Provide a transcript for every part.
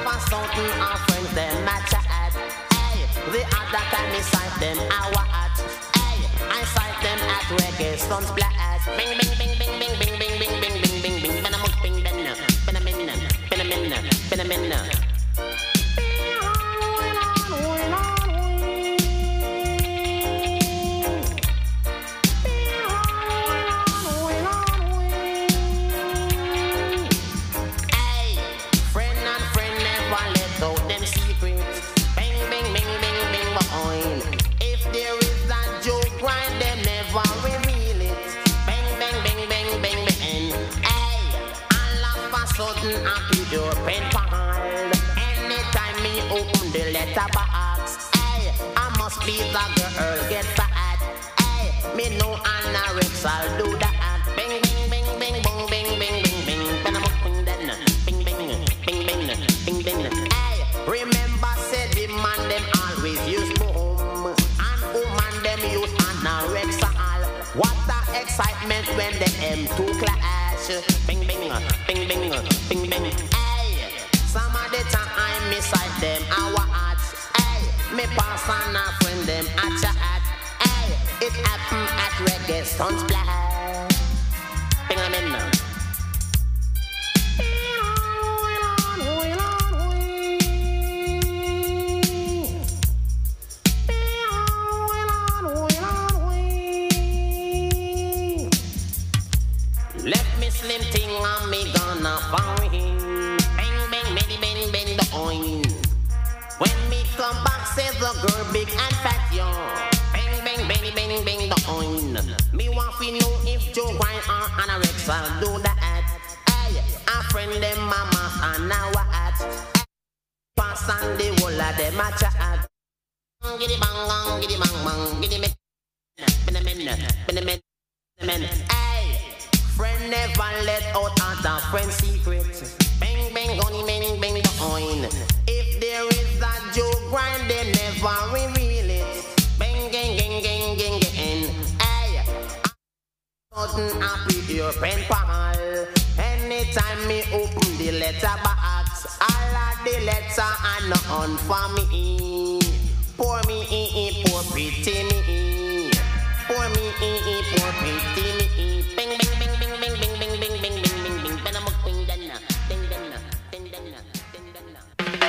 for something our friends them match at. Hey, the other time me sight them I watch. Hey, I sight them at reggae sun splash. Bing bing bing bing bing bing bing bing bing bing bing bing. Ben a muk bing ben na, ben a min na, ben a min na, ben a min na. Your pen pal. Anytime me open the letterbox, hey, I must be the girl get fat. Hey, me know anorexia do that. Bing bing bing bing bong bing bing bing bing. Bing bing bing bing bing bing bing. Hey, remember said the man them always use boom, and woman them use anorexia. What the excitement when the M2 clash. Bing bing bing bing bing bing. Some of the time I miss them, I watch. Hey, me pass on a friend them at chat. Hey, it happen at reggae sun splash. Bing a min now. Left me slim thing on me gonna find him. When me come back, says the girl big and fat, yo. Bang, bang, bang, bang, bang, the oin. Me want to know if Joe Wine or anorexia do that. Hey, a friend them mama and now what? Pass on the whole of them a chat. Giddy bang, giddy bang, bang, giddy me. Hey, friend never let out other friend secret. Bang, bang, gunny, bang, bang, the oin. If there is a joke grind, they never reveal it. Bang, gang, gang, gang, gang, gang. Hey, sudden happy your pen pal. Anytime me open the letterbox, all of the letter are not on for me. Poor me, poor pretty me. Poor me, poor pretty me. Bang, bang, bang, bang, bang, bang, bang, bang, bang, bang, bang, bang. Ben a muk bing dan na, ding dan na, ding dan na, ding dan na.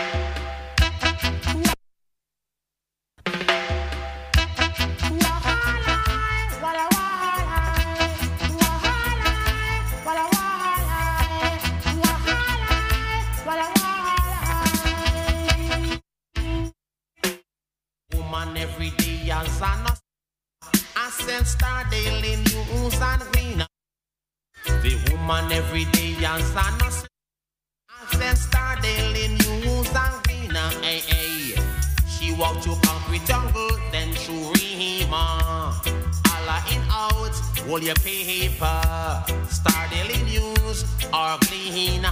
Woman every day as an I send Star Daily News and Green. The woman every day as an I send Star Daily News and Green. Hey, hey. She walked through concrete jungle, then through Rima. Alla in out, hold your paper. Star Daily News or Glean.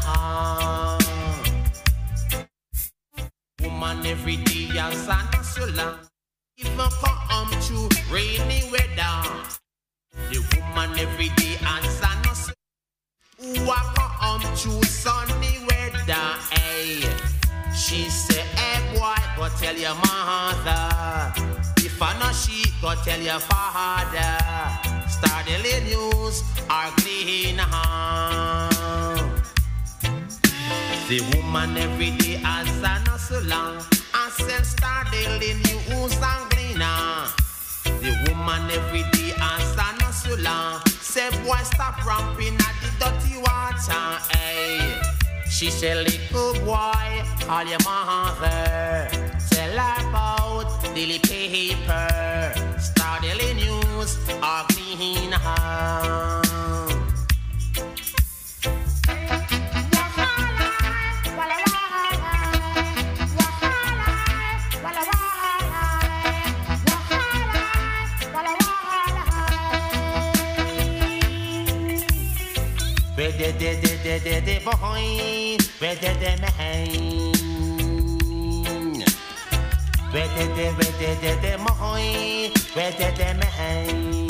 Woman every day as an hustler. Even come to rainy weather. The woman every day as an hustler. Who come to sunny weather. Hey, she say, hey boy, go tell your mother. If I know she, go tell your father. Star Daily News or Glean. The woman every day as an hustler. I send Star Daily News and Glean. The woman every day as an hustler. Say boy stop ramping at the dirty water. Hey, she say little boy, call your mother. Tell her about daily paper. Star Daily News or Glean. Where the boy, where the man? Where the boy, where the man?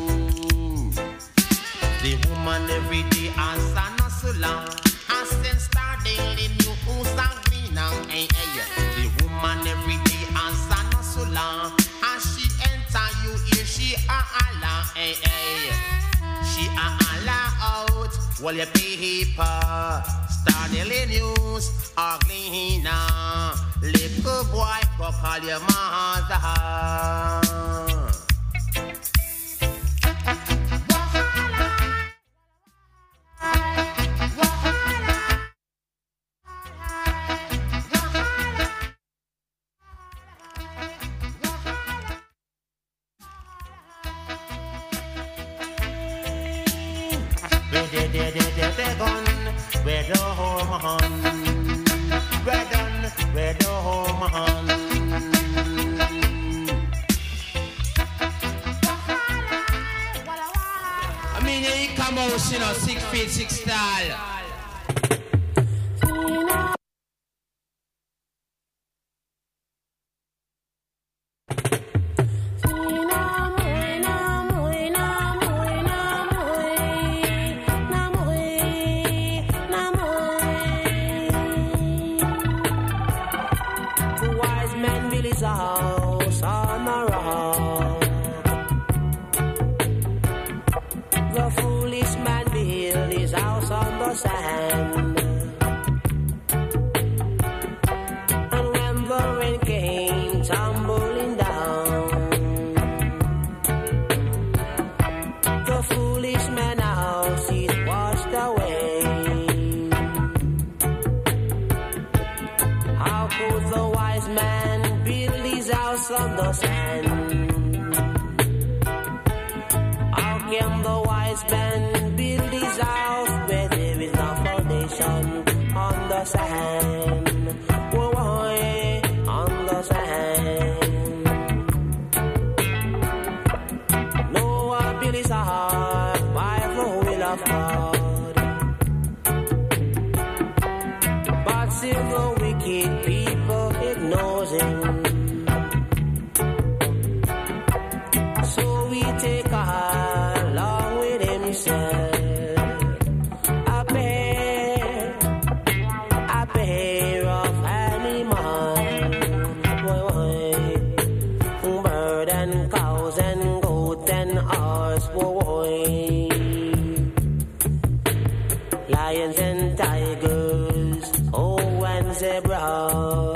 The woman every day as an hustler. I send Star Daily News and Glean. The woman every day as an hustler. As she enter you here, she a Allah. She a Allah out. Well, you people start the news or cleaner. Little boy, go call your mother. Where the home on? Where the home on? I mean, he come out, 6 feet 6 tall. Sand. And when the rain came tumbling down, the foolish man house it washed away. How could the wise man build his house on the sand? How can the wise man build his house where there is no foundation on the sand? Whoa, on the sand. Noah built his ark by the will of God, but still the wicked people ignores him. So we take a along with himself. A pair of animals, bird and cows and goat and horse, lions and tigers, and zebras.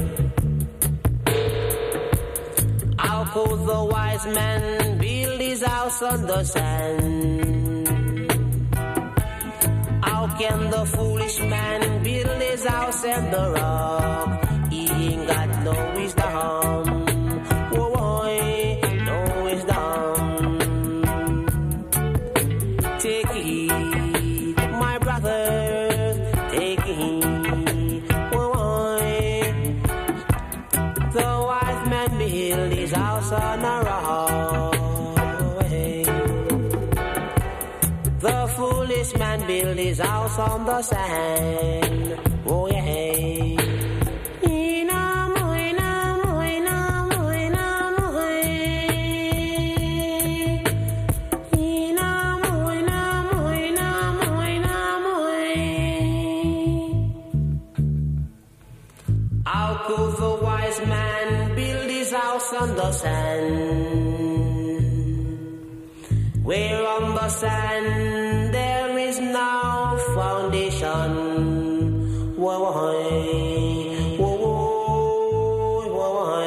How could the wise man build his house on the sand? How can the foolish man build his house on the rock? He ain't got no wisdom. Whoa, no wisdom. Take heed, my brothers, take heed. Whoa, the wise man built his house on a rock. The foolish man built his house on the sand. Oh yeah. How could the wise man build his house on the sand? Where on the sand there is no foundation. Whoa, whoa, whoa, whoa, whoa.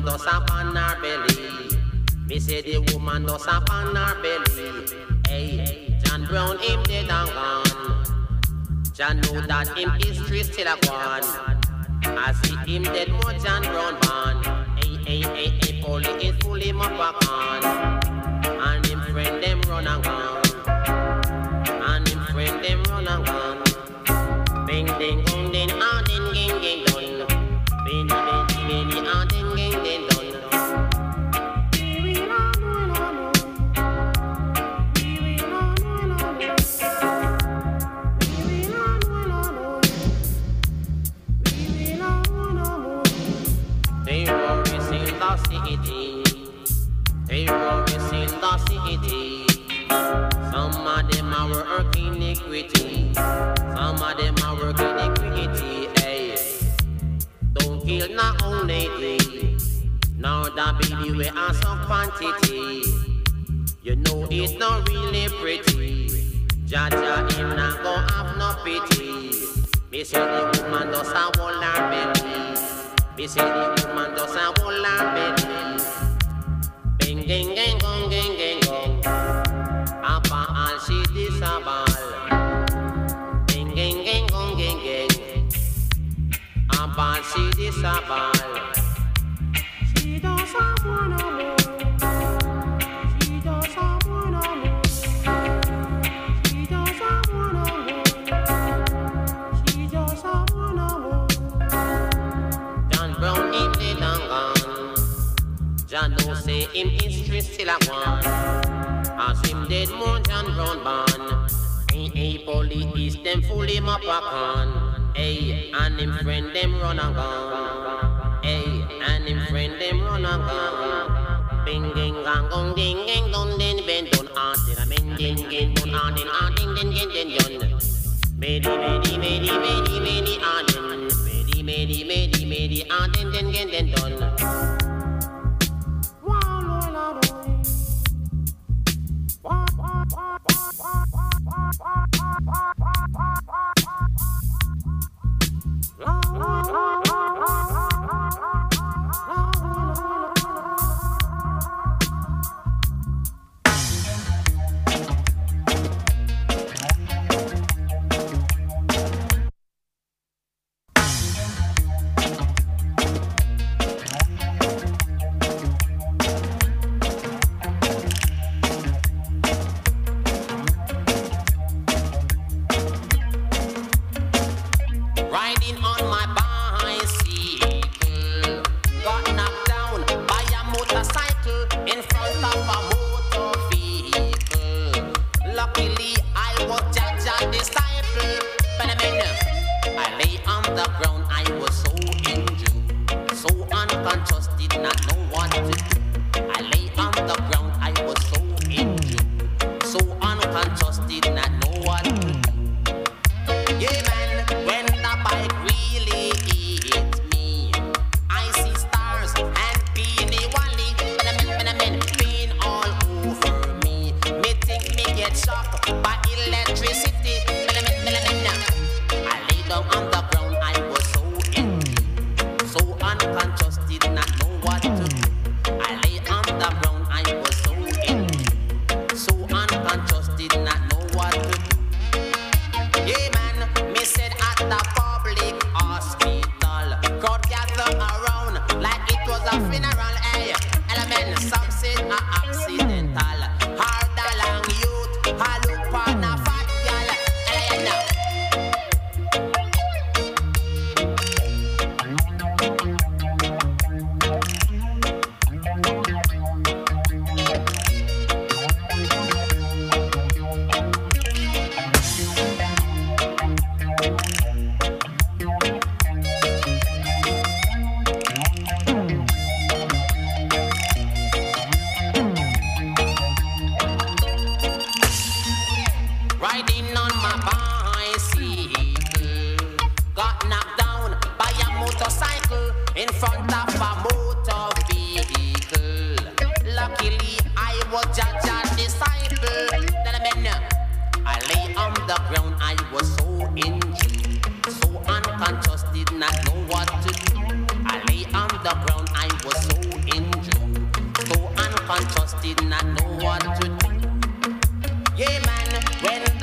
does up on her belly. Me say the woman does up on her belly. Hey, John Brown him dead and gone. John know that him history still a gone. I see him dead more John Brown born. Hey, Polly is full him up a con. And him friend them run and gone. And him friend them run and gone. Bing ding gong ding ah ding ging ging done. Bing ding ding ding ah ding ging ding done. Terrorists in the city. Terrorists in the city. Some of them are working iniquity. Some of them are working iniquity. Hey, don't kill not only now that baby we are some quantity. You know it's not really pretty. Jaja him not gon' have no pity. Me say the woman does a hold her belly. Me say the woman does a hold her belly. Bing ding ding gong ding ding gong. Apa all she disable. Ding ding ding gong ding ding. Apa she disable. She does a wanna more. She does a wanna more. She does a wanna more. She does a wanna more. John Brown in the long gone. John don't say him history still a one. As him dead more John Brown born. Hey, police them fool him up a con. Hey, and him friend them run and gone. Hey, and him friend them run and gone. Bing ding gang gong ding ding dong ding ben don art ding men ding ding don art ding ding ding ding ding. Medi art ding. Medi art ding ding ding ding don. Riding on my bicycle, got knocked down by a motorcycle in front of a motor vehicle. Luckily, I was Jaja's disciple. But I lay on the ground, I was so injured, so unconscious, did not know what to do. I lay on the ground, I was so injured, so unconscious, did not know what to do. Yeah, man, when the bike really hit me, I see stars and peony wally. Pain all over me. Me think me get shocked by electricity. I lay down on the ground, I was so injured, so unconscious, did not know what to do. I lay on the ground, I was so injured, so unconscious, did not know what to do. Yeah, man, me said at the public hospital, crowd gather around like it was a funeral. Hey, element, some said a accidental. Hard along youth, I look for a fat girl. Riding on my bicycle, got knocked down by a motorcycle in front of a motor vehicle. Luckily, I was Jaja's disciple. I lay on the ground, I was so injured, so unconscious, did not know what to do. I lay on the ground, I was so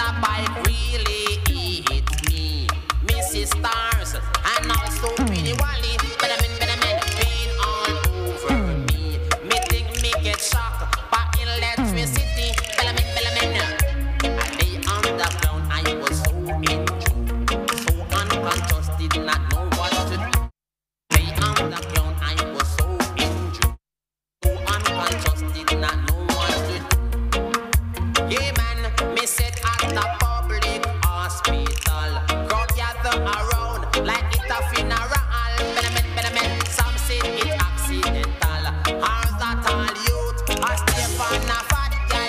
a bike really hits me. Mrs. Stars and also Winnie Wally. Benamin, pain all over me. Me think me get shocked by electricity. Benamin. I lay on the ground, I was so injured, so unconscious, did not know what to do. Lay on the ground, I was so injured, so unconscious, did not know what to do. Yeah man, me sit at the public hospital. Crowd gather around like it a funeral. Benamin, some say it accidental. Or that all youth a step on a fat girl.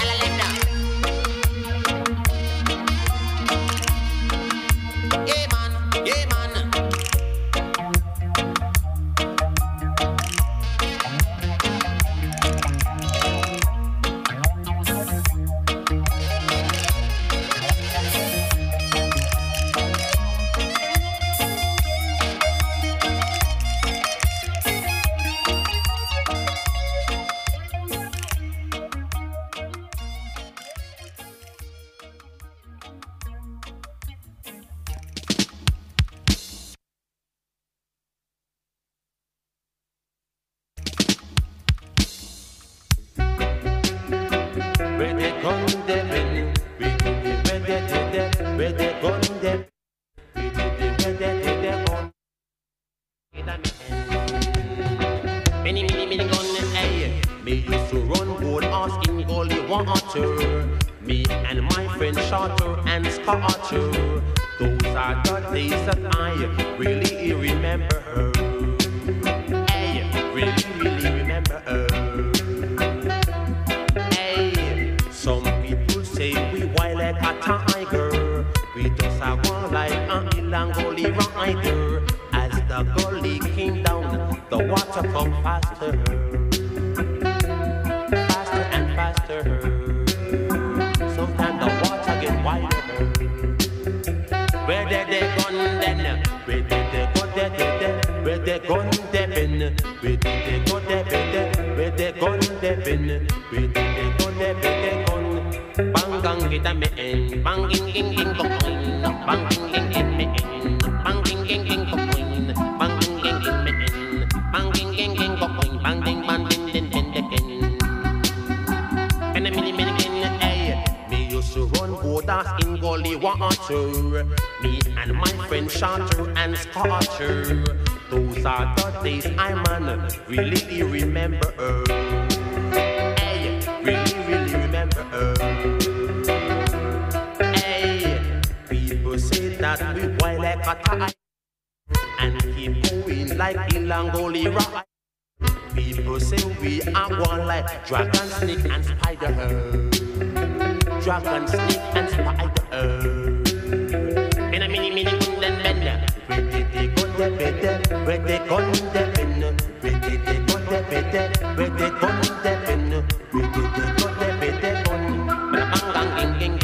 Yeah man. Where they gun them in, where they gun them, where they gun. Many gun, hey. Me used to run board us in gully water. Me and my friend Shorter and Scorcher. Those are the days that I really remember her. Hey, really remember her. Some people say we wild like a tiger. We just a go like an Ilangoli rider. As the gully came down, the water come faster and faster. Sometimes the water get wider. Where did they gun then? Where did they go there? Where they gun them in? Where did they go there? Where they gun them in? Where did they go there? Bang kita me en, bang ging koin, bang ging me en, bang ging koin, bang ging me en, bang ging koin, bang den den. And a mini hey, me used to run borders in gully water. Me and my friend Shorter and Scorcher. Those are the days I man really remember. Hey, really remember. Say that we wild like a tiger and keep going like Ilangoli rock. People say we are one like dragon, snake and spider. Dragon, snake and spider. In a mini gun bender. Where did they go there? Where they gun there? Where did they go there? Where they gun there? Where did they go there? Where they gun? Bang ging.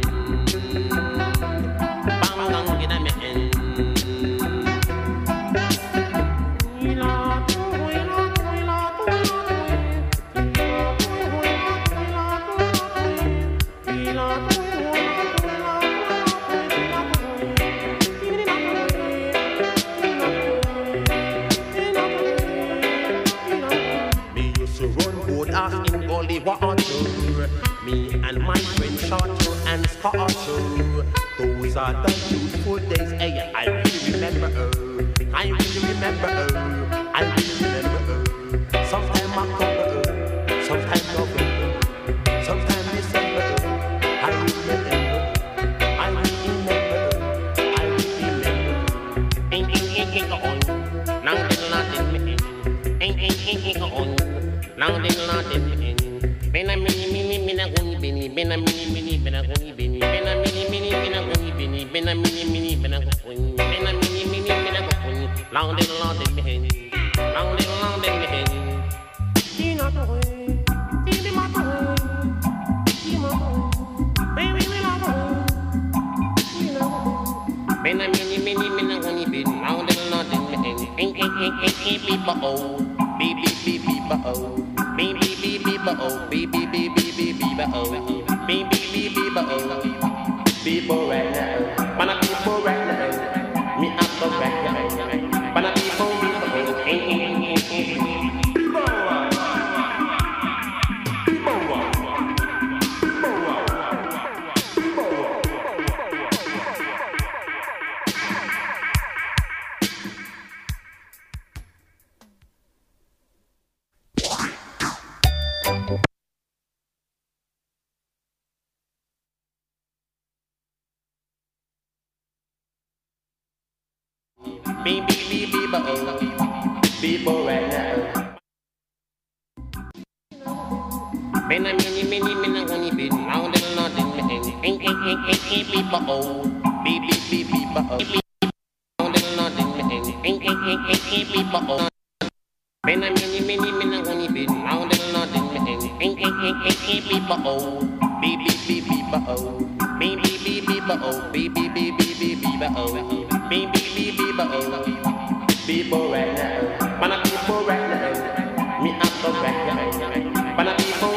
Water. Me and my friend Shorter and Scorcher. Those are the beautiful days. Hey, I really remember her. I really remember her. I really remember her. Sometimes October, sometimes November, sometimes December. I remember. I remember. I remember. Ain't on. Now they nothing me. Ain't on. Now they nothing me. Bena mini guni bini, bena mini guni long den hen, long den hen. Tina to way, baby my way, baby we love her. Bena mini guni bin, long den hen. Ain't people oh, baby oh. Baby, oh, baby, oh, baby, oh. People right now, wanna people right now. Me up the right now, wanna people. People right now. Ben a mini gonna be round and nothing. People oh, people round and nothing. People oh. Ben a mini gonna be round and nothing. People oh, people oh. People right now, wanna people right now. Me up the right now, wanna people.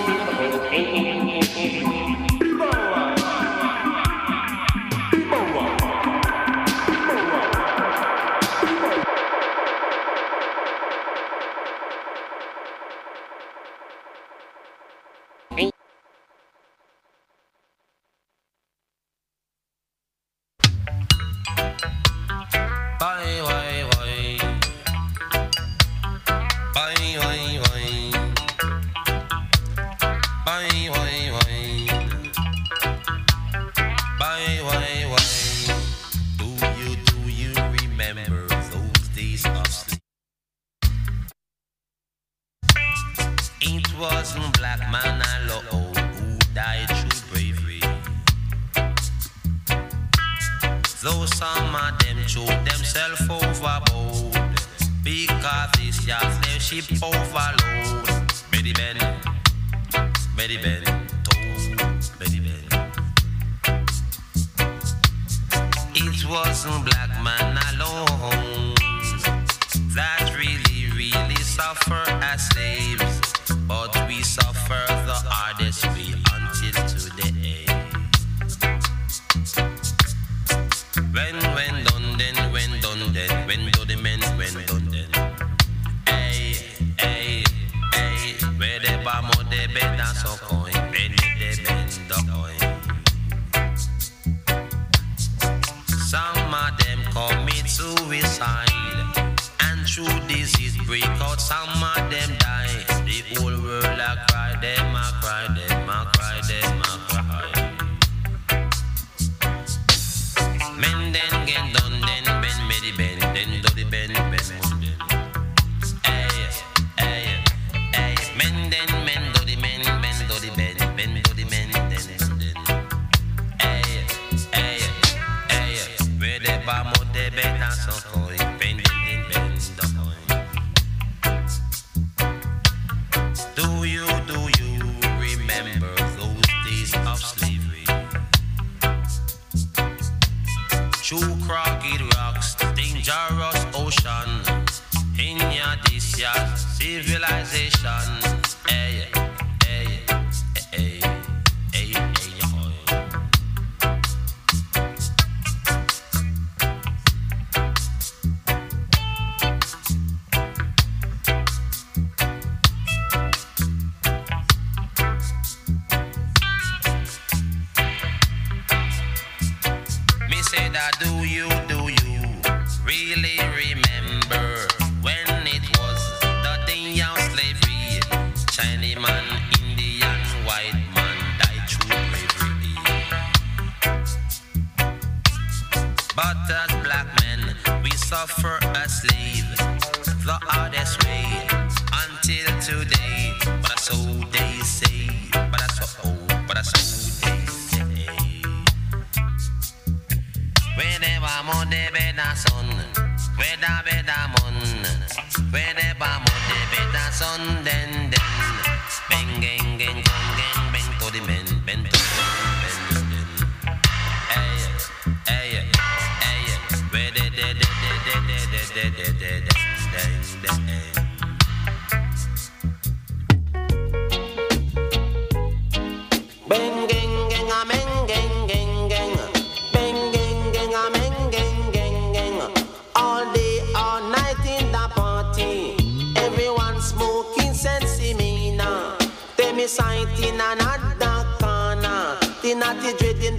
Bang, gang, gang, a bang, gang, gang, gang.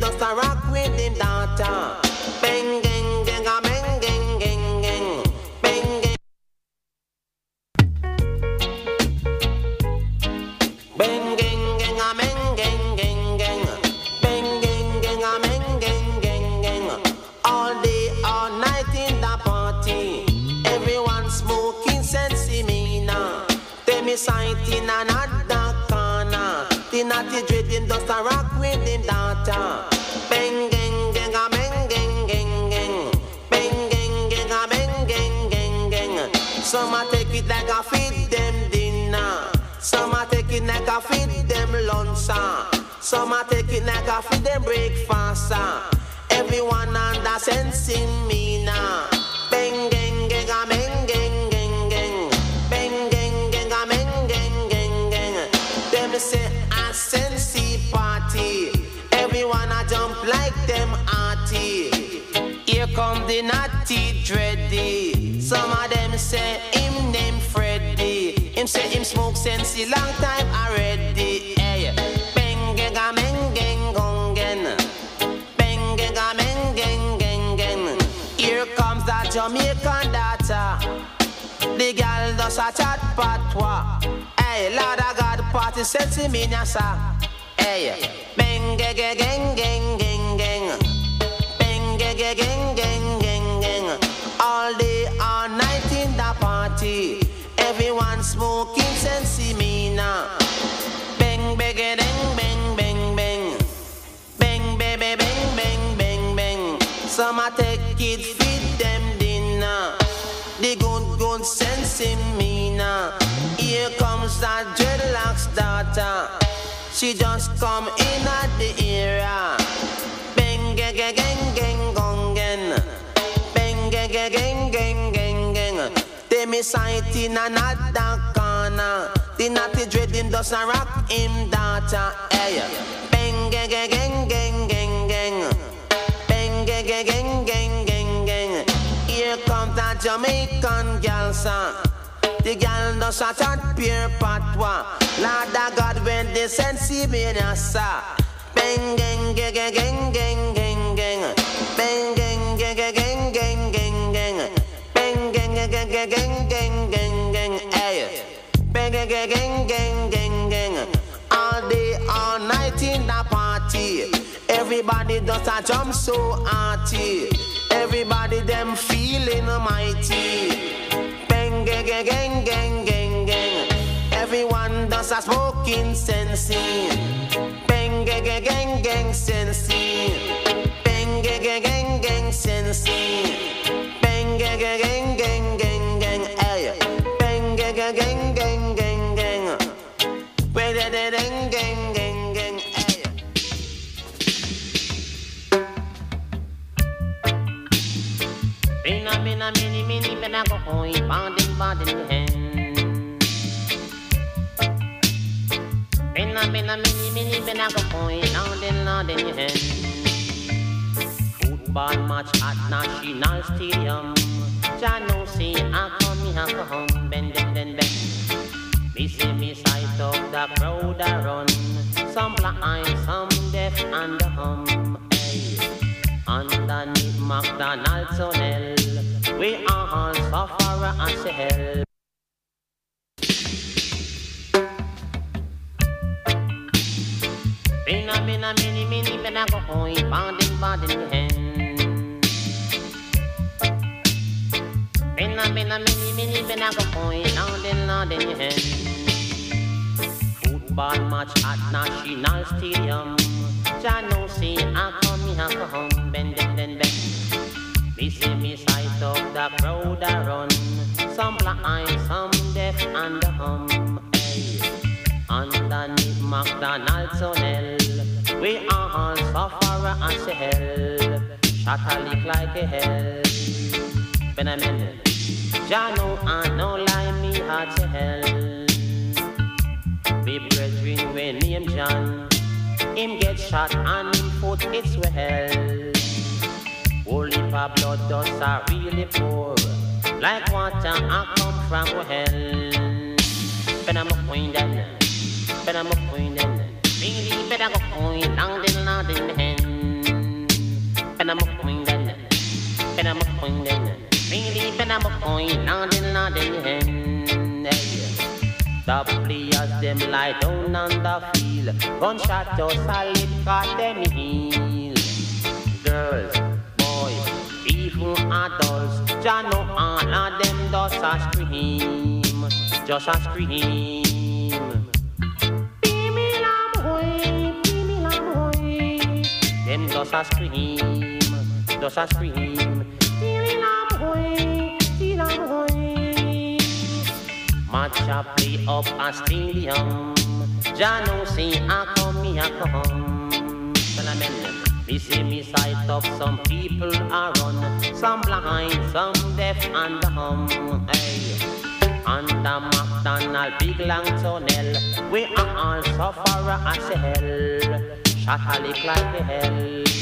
just a rock with him daughter. Bang, gang, gang, a bang, gang, gang, gang. Bang, gang. Bang, gang, gang, a bang, gang, gang, gang. Bang, gang, gang, a bang, gang, gang, gang. All day, all night in the party. Everyone smoking sensi mina. Them is sight in another corner. The naughty dreading just a rock with him daughter. Bang, gang, gang, a bang, gang, gang, gang. Bang, gang, gang, a bang, gang, gang, gang. Some a take it like a feed them dinner. Some a take it like a feed them lunch. Some a take it like a feed them breakfast. Everyone under sense in me now. Bang, gang, gang, a bang, gang, gang, gang. Bang, gang, gang, a bang, gang, gang, gang. Them say a sensey party. Everyone a jump like them arty. Here come the naughty dready. Some of them say him name Freddy. Him say him smoke sensey long time already. Hey, bang, gang, a bang, gang, gong, gang. Bang, gang, a bang, gang, gang, gang. Here comes that Jamaican daughter. The girl does a chat patois. Hey, Lord of God, party sensey me nyasa. Hey, bang, gang, gang, gang, gang, gang. Bang, gang, gang, gang, gang, gang. All day, all night in the party. Everyone smoking sensi mina. Bang, bang, bang, bang, bang, bang. Bang, bang, bang, bang, bang, bang, bang. Some a take it, feed them dinner. The good sensi mina. Here comes that dreadlocks daughter. She just come in at the era. Bang, gang, gang, gang, gang, gong, gang. Bang, gang, gang, gang, gang, gang, gang. They me sight in another corner. The naughty dreading does a rock him daughter. Hey, bang, gang, gang, gang, gang, gang, gang. Bang, gang, gang, gang, gang, gang, gang. Here comes that Jamaican girl, son. The girl does a chat pure patois. Lord of God when they sensi me nyasa. Bang, gang, gang, gang, gang, gang, gang, gang. Bang, gang, gang, gang, gang, gang, gang, gang. Bang, gang, gang, gang, gang, gang, gang, gang, gang. Hey, bang, gang, gang, gang, gang, gang, gang. All day, all night in the party. Everybody does a jump so arty. Everybody them feeling mighty. Bang, gang, gang, gang, gang, gang, gang. Everyone does a smoking sensing. Bang, gang, gang, gang, gang, sensing. Bang, gang, gang, gang, gang, sensing. Bang, gang, gang, gang, gang, gang, gang. Hey, bang, gang, gang, gang, gang, gang, gang. Where the gang, gang, gang, gang. Hey. Bina, mini, bina, go hoi, bandin, hen. Bina, mini, bina, go hoi, landin, hen. Football match at National Stadium. Jano see I come here go home, bend. Me see me sight of the crowd a run. Some blind, some deaf and the hum. Hey, underneath McDonald's tunnel, we all suffer and say hell. Bina, mini, bina, go hoi, bandin, hen. Bina, mini, bina, go hoi, landin, hen. Football match at National Stadium. Jano see I come here go home, bend. Me see me sight of the crowd a run. Some blind, some deaf and the hum. Hey, underneath McDonald's tunnel, we all suffer and say hell. Shot a lick like a hell. Benjamin, Jano and no lie me hard to hell. Me brethren when name John, him get shot and him foot it's well. Holy blood does are really pour, like water I come from hell. But I'm a queen then, really better go coin, landin, hen. The players them lie down on the field. Gunshot just solid got them heal. Girls, boys, even adults, Jah know all of them just a scream, just a scream. Them just a scream, just a scream. Matcha play up a stadium. Jah know say I come, me a come. Me see me sight up some people are run, some blind, some deaf and dumb. Hey, under McDonald big long tunnel, we are all sufferer as hell. Shot a lick like hell.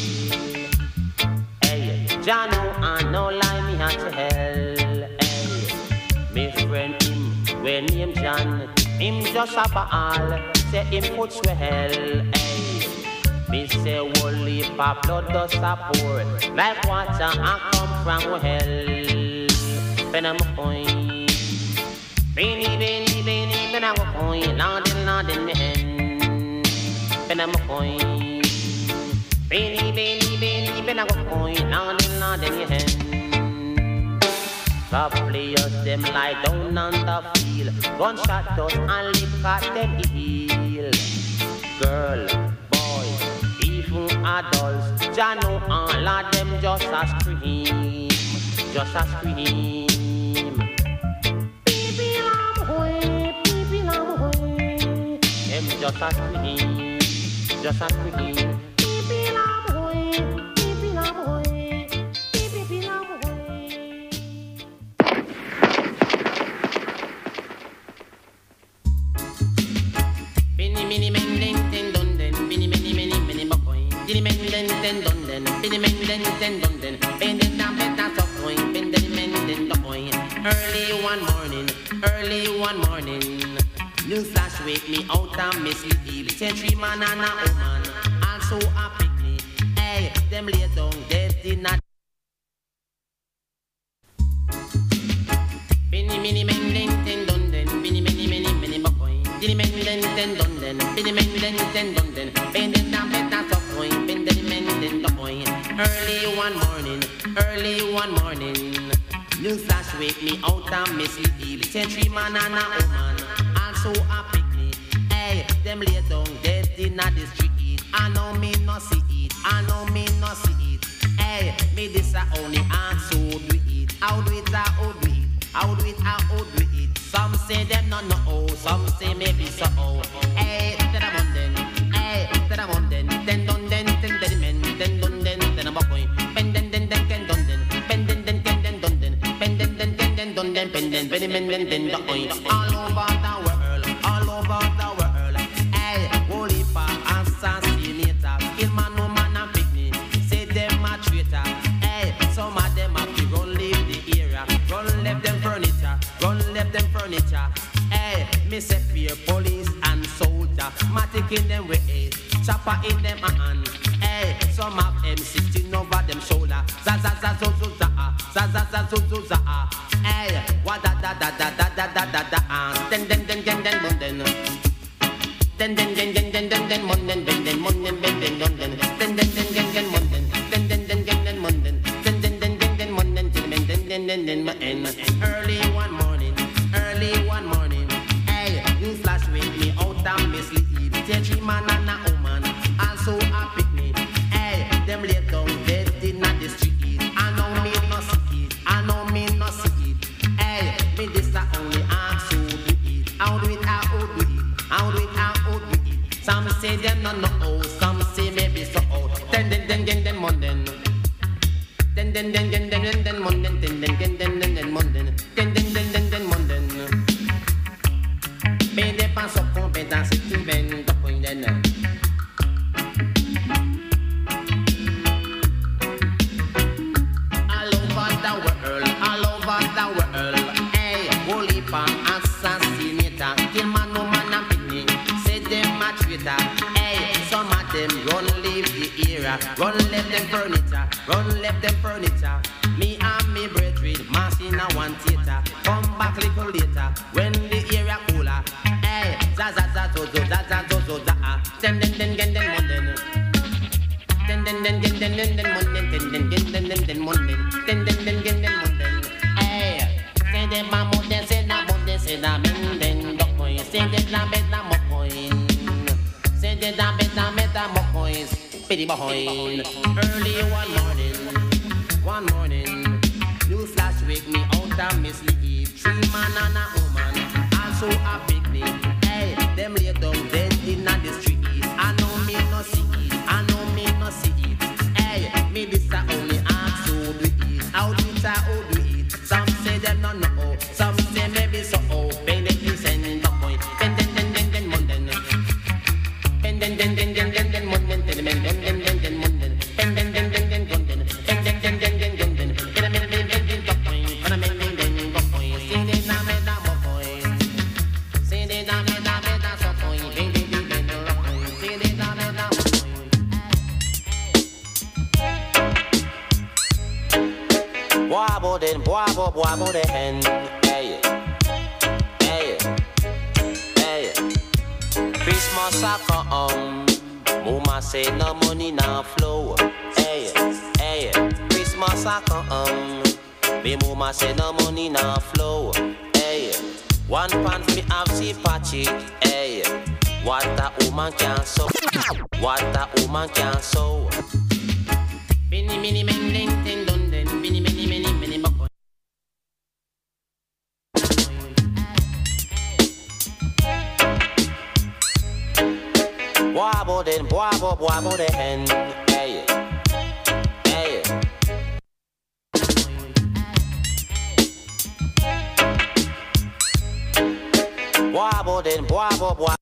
Hey, Jah know I no lie me at hell. Hey, me friend him, when him John, him just a ball, say him put swell. Hey, me say whole heap of blood does a pour, like water I come from hell. When I'm going, Benny, when I'm going, Lord in me hand. When I'm going, Benny, when I'm going, Lord in your hand. The players them lie down on the field. Gunshot dust and lip at them heel. Girl, boys, even adults, Jah know all of them just a scream, just a scream. Them just a scream, just a scream. Early one morning, news flash wake me out and me sleep. Say 3 man and a woman, also a picnic. Hey, them lay down dead in a Binny mini men den dunden, binny mini boy. Dinny men den dunden, binny men den dunden. Bending down better so point, bending men den boy. Early one morning, news flash wake me out and me sleep. Say 3 man and a woman, also a picnic. Hey, them lay down dead in a the street. I know me no see it, Hey, me this a only answer do it. How do it, how do it? How do it? Some say them no know, some say maybe so. Hey, then I'm on then. Then done then men, then done then I'm a boy. Ben then can done then. Ben then can done then. Ben then done then ben then the oil. All over the world. Hey, holy for assassinator. Kill man, no man and picnic. Say them a traitor. Hey, some of them have to run leave the area. Run left them furniture. Hey, me say fear police and soldier. Matic in them ways, chopper in them hand. Hey, some of them sitting over them shoulder. Zaza. Hey, what da. Den munden. Den munden. Early one morning. Hey, you flash wake me out and me sleep. Say 3 man and a woman, also a picnic. Hey, them lay down dead in the street. I know me no see it. Hey, me this a only ask who do it. How do it? Some say them no know, some say maybe so. Den munden. Den munden. Ben des pas sur compétence qui viennent de point d'un. All over the world. Hey, holy for assassinator. Kill man, no man and picnic. Say them a traitor. Hey, some of them run leave the era. Run left them furniture. Run left them furniture. Me and me brethren, mass in a one theater. Come back little later, when the area cooler. Hey, za za za zo zo za za zo zo za ah. Den den den den den monden. Den den den den den den den monden. Den den den den den den monden. Den den den den den monden. Hey, say the mamo den say na monden say na menden dokoy. Say the na beta mokoy. Say the na beta meta mokoy. Pity behind. Early one morning, new flash wake me out of me sleep. 3 man and a woman, also a picnic. Hey, them lay down dead in the street. I know me no see it, I know me no see it. Hey, me this a only ask who do it. How do it, how do it? Some say them no know, some say maybe so. Pay the listen in the point. Den den den den den monden. Den den den den den den den monden. Den den den den den den monden. Den den den den den monden. Den den den den den monden. In a minute, minute, minute, go point. On a minute, minute, minute, go point. See the na me na mo point. See the na me na so point. Baby, baby, no point. See the na me na mo point. Boabo den, boabo den hen. Hey, hey, hey. Christmas a come. Mama say no money now flow. Hey, hey. Christmas a come. Me mama say no money now flow. Hey, one pan me have see patchy. Hey, what a woman can sew. What a woman can sew. Mini mini men den den don den. Mini mini mini mini bako. Boabo den hen. Hey, hey. Boabo den, boabo.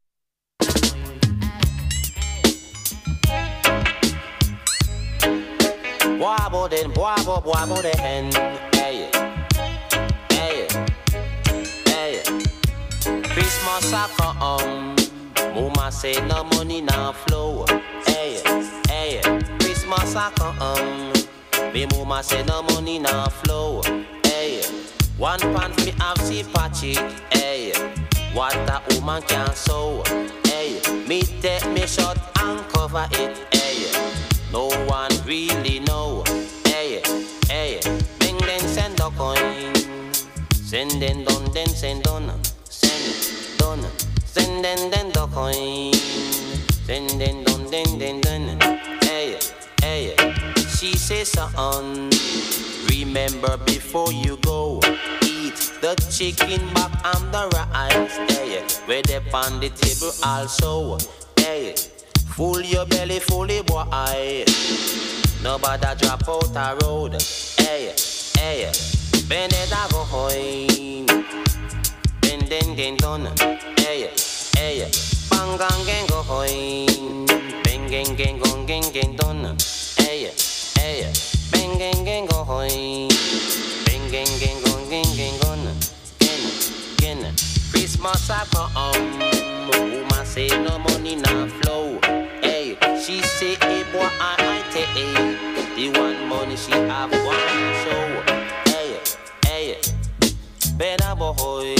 Boabo den, boabo den hen. Hey, hey, hey. Christmas a come. Mama say no money now flow. Hey, hey. Christmas a come. Me mama say no money now flow. Hey, one pan me have see patchy. Hey, what a woman can sew. Hey, me take me shot and cover it. Hey, no one really know. Hey, hey. Bing then send the coin. Send then done, then send done. Send done. Send then the coin. Send then done. Hey, hey. She says son, remember before you go, eat the chicken back and the rice. Hey, where they on the table also. Hey, full your belly fully boy. Nobody drop out a road. Hey, hey. Beneda go home. Den done. Hey, hey. Bang gang go home. Bang gang done. Hey, hey. Bang gang go home. Bang gang gone. Gen. Christmas a come. Woman say no money now flow. Hey, she say hey boy I take the one money she have one show. Hey, hey. Better boy.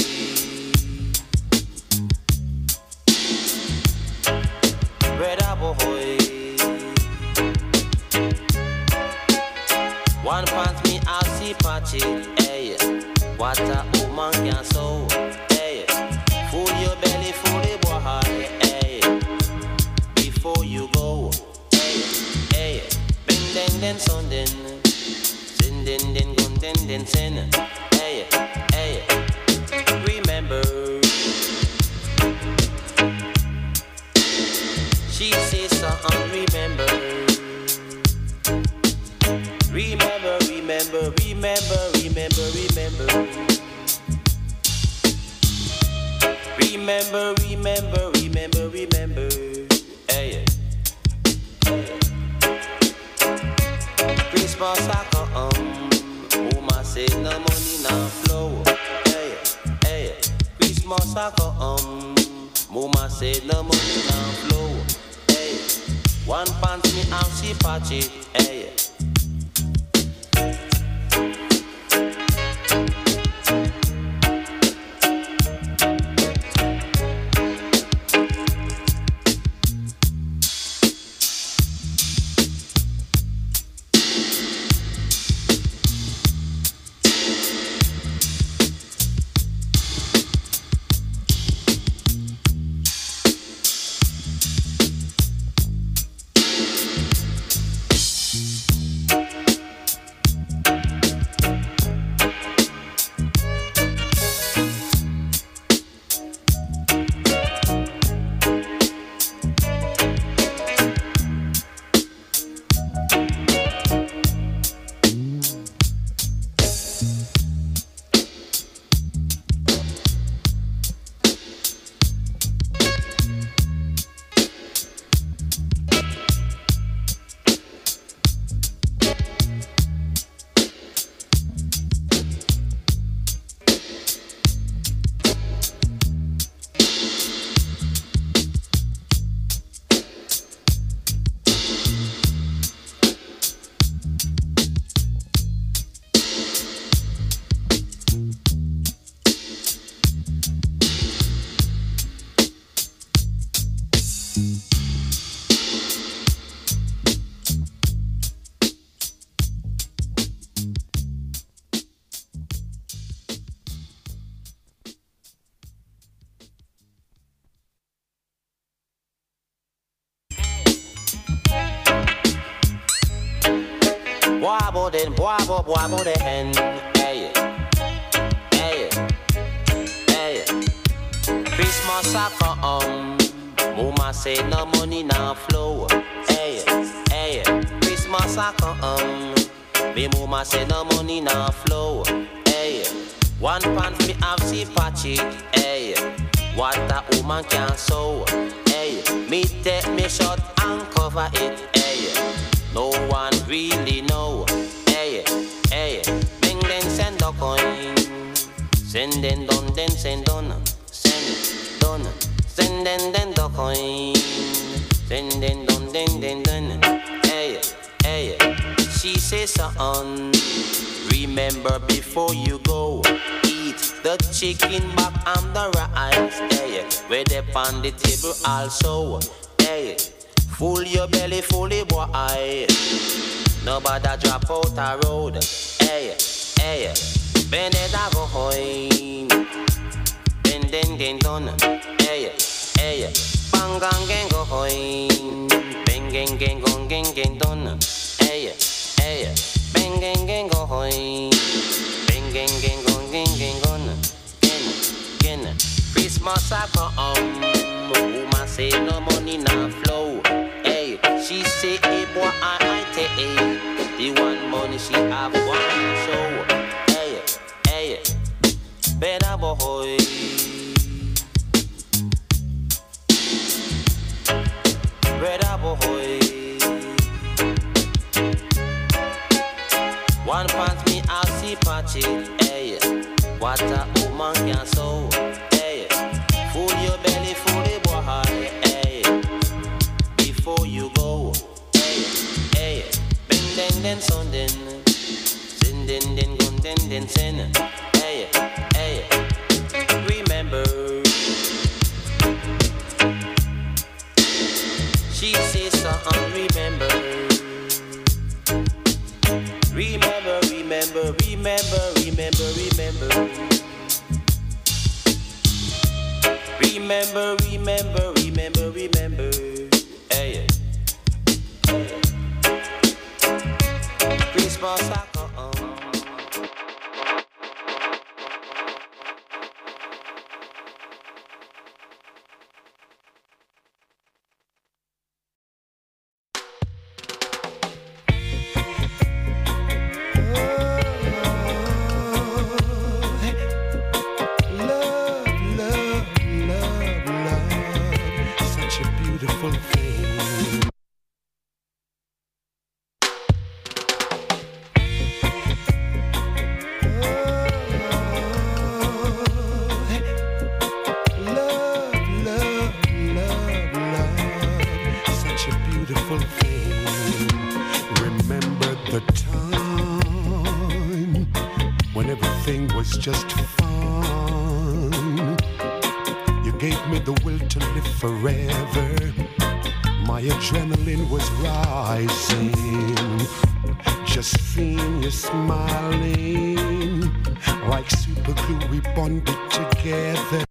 Better boy. One pants me I see patchy. Hey, what a woman can sew. Hey, full your belly fully boy. Hey, before you go. Hey, hey. Bing den son den. Sin den gun den sin. Hey, hey. Remember. She says son, remember. Remember. Hey, Christmas a come. Woman say no money now flow. Hey, Christmas a come. Mama say no money now flow. Hey, one pants me and she patchy. Hey, Boabo den, boabo den. Hey, hey, hey. Christmas a come. Mama say no money now flow. Hey, hey. Christmas a come. Me mama say no money now flow. Hey, one pants me have see patchy. Hey, what a woman can sew. Hey, me take me shot and cover it. Hey, no one really know. Hey, hey, bring them send the coin. Send them done, then send done. Send done. Send them then the coin. Send them done, then done. Hey, hey. She says, son, remember before you go, eat the chicken back and the rice, hey, where they on the table also, hey, full your belly, fully boy, nobody drop out the road, hey, hey, bend it a go hoin, then done, hey, hey, bang gang go hoin, bang gang done, hey. Hey, bang gang go hoin, bang gang gonna, gonna. Christmas a come, woman say no money now flow. Hey, she say hey boy I take the one money she have one show. Hey, hey, better boy. Better boy. One pants me I see patchy, hey. What a woman can sew, hey. Full your belly, fully boy, hey. Before you go, hey, hey. Bend then son then, send then gun then send, hey, hey. Remember, she says something. Remember. Remember, remember, remember, remember, remember. Remember, remember, remember, remember. Hey, hey. Christmas I come. Just fun. You gave me the will to live forever. My adrenaline was rising. Just seeing you smiling. Like super glue, we bonded together.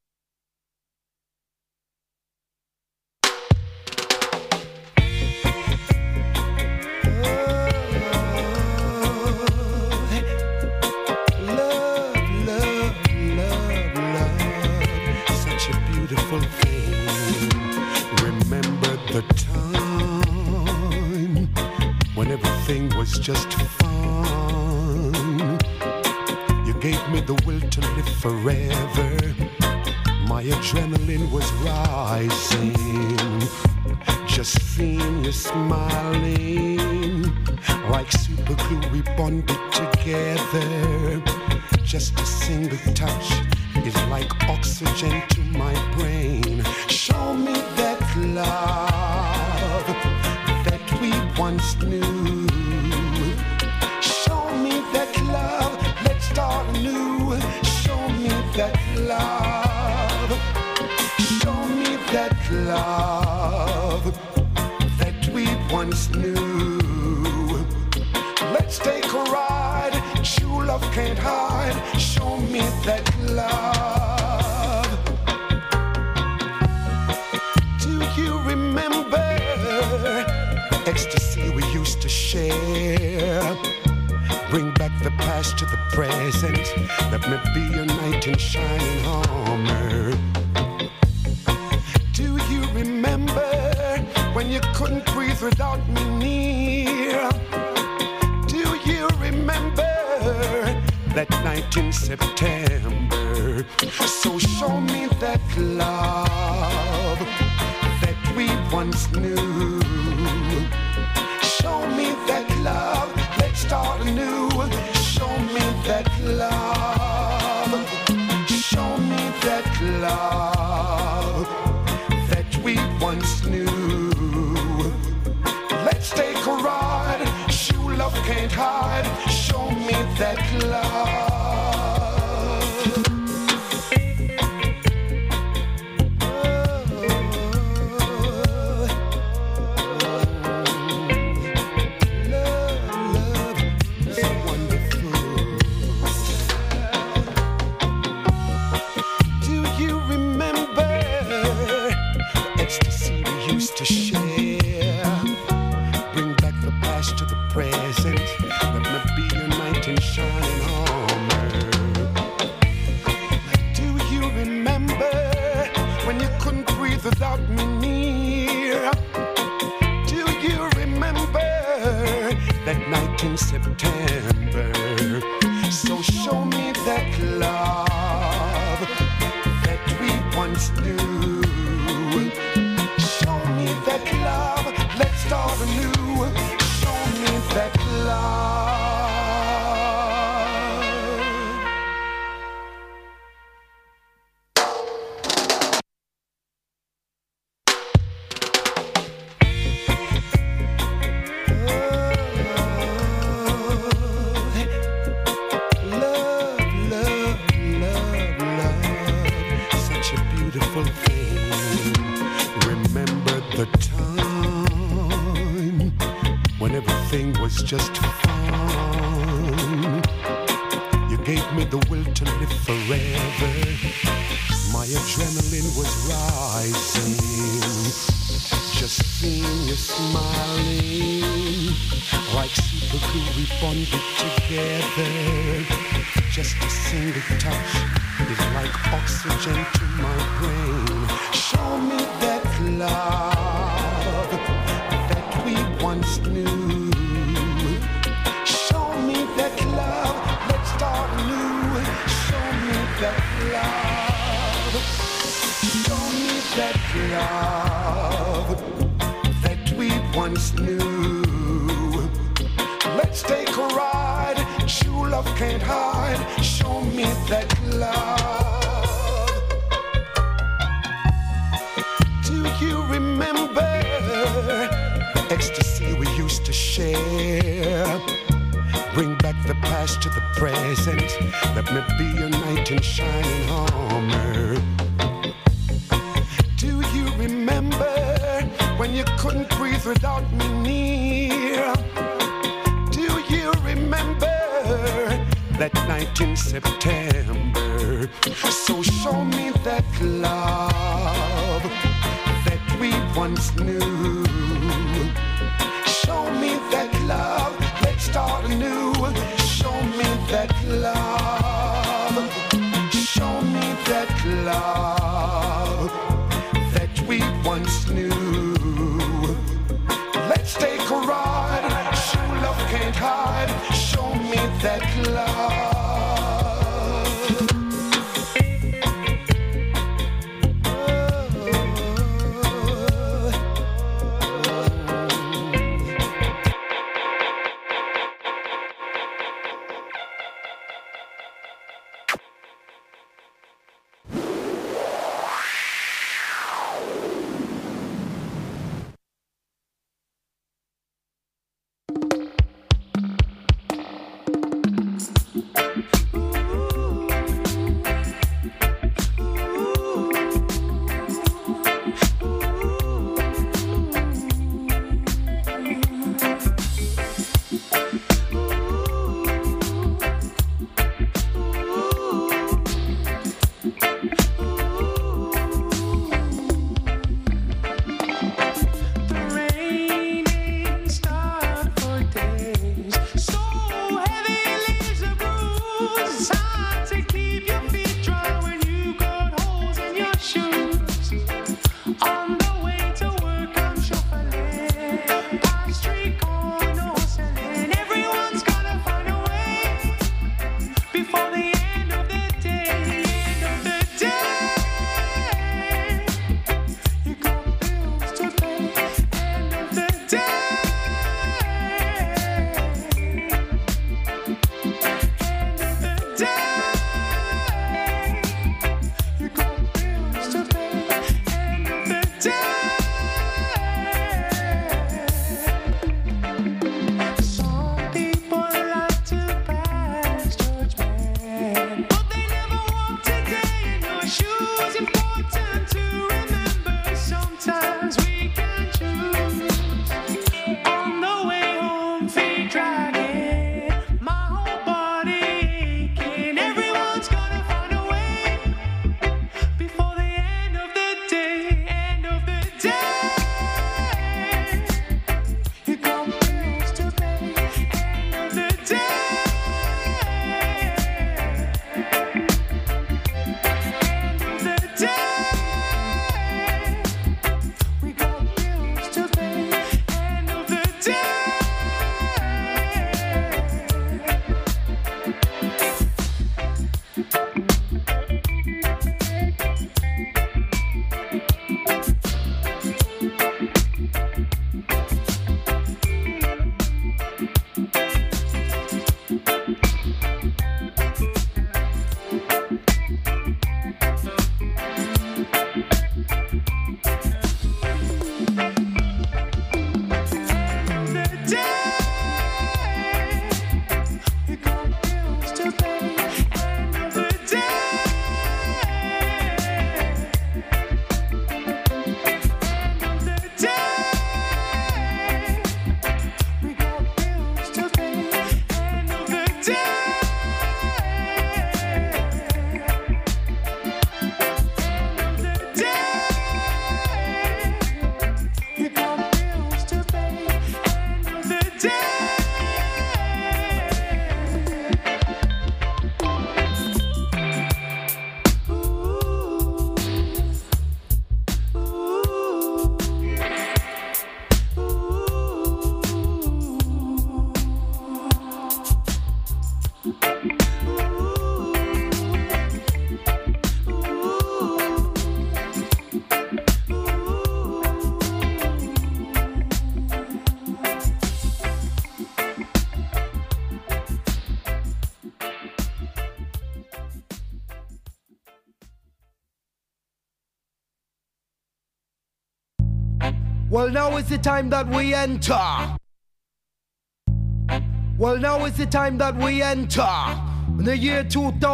Just fun. You gave me the will to live forever. My adrenaline was rising. Just seeing you smiling. Like super glue, we bonded together. Just a single touch is like oxygen to my brain. Show me that love that we once knew. Start anew. Show me that love. Show me that love that we once knew. Let's take a ride. True love can't hide. Show me that love. Do you remember ecstasy we used to share. Bring back the past to the present. Let me be your knight in shining armor. Do you remember when you couldn't breathe without me near? Do you remember that night in September? So show me that love that we once knew. Show me that love, let's start anew. Show me that love. Show me that love that we once knew. Let's take a ride. Shoe love can't hide. Show me that love. To share, bring back the past to the present. Let me be your knight in shining armor. Do you remember when you couldn't breathe without me near? Do you remember that night in September? So show me that love that we once knew. That love, let's start anew. Show me that love. Love, love, love, love. Such a beautiful thing. Remember the time when everything was just fun. You gave me the will to live forever. My adrenaline was rising. Just seeing you smiling. Like super glue we bonded together. Just a single touch is like oxygen to my brain. Show me that love that we once knew. Show me that love, let's start anew. Show me that love. Show me that love that we once knew. Let's take a ride. True love can't hide. Show me that love. Do you remember the ecstasy we used to share? Bring back the past to the present. Let me be your knight in shining armor. Do you remember when you couldn't breathe without me near? Do you remember that night in September? So show me that love that we once knew. Show me that love, let's start anew. Show me that love. Show me that love that we once knew. Let's take a ride. True love can't hide. Show me that love. Well, now is the time that we enter. Well, now is the time that we enter. In the year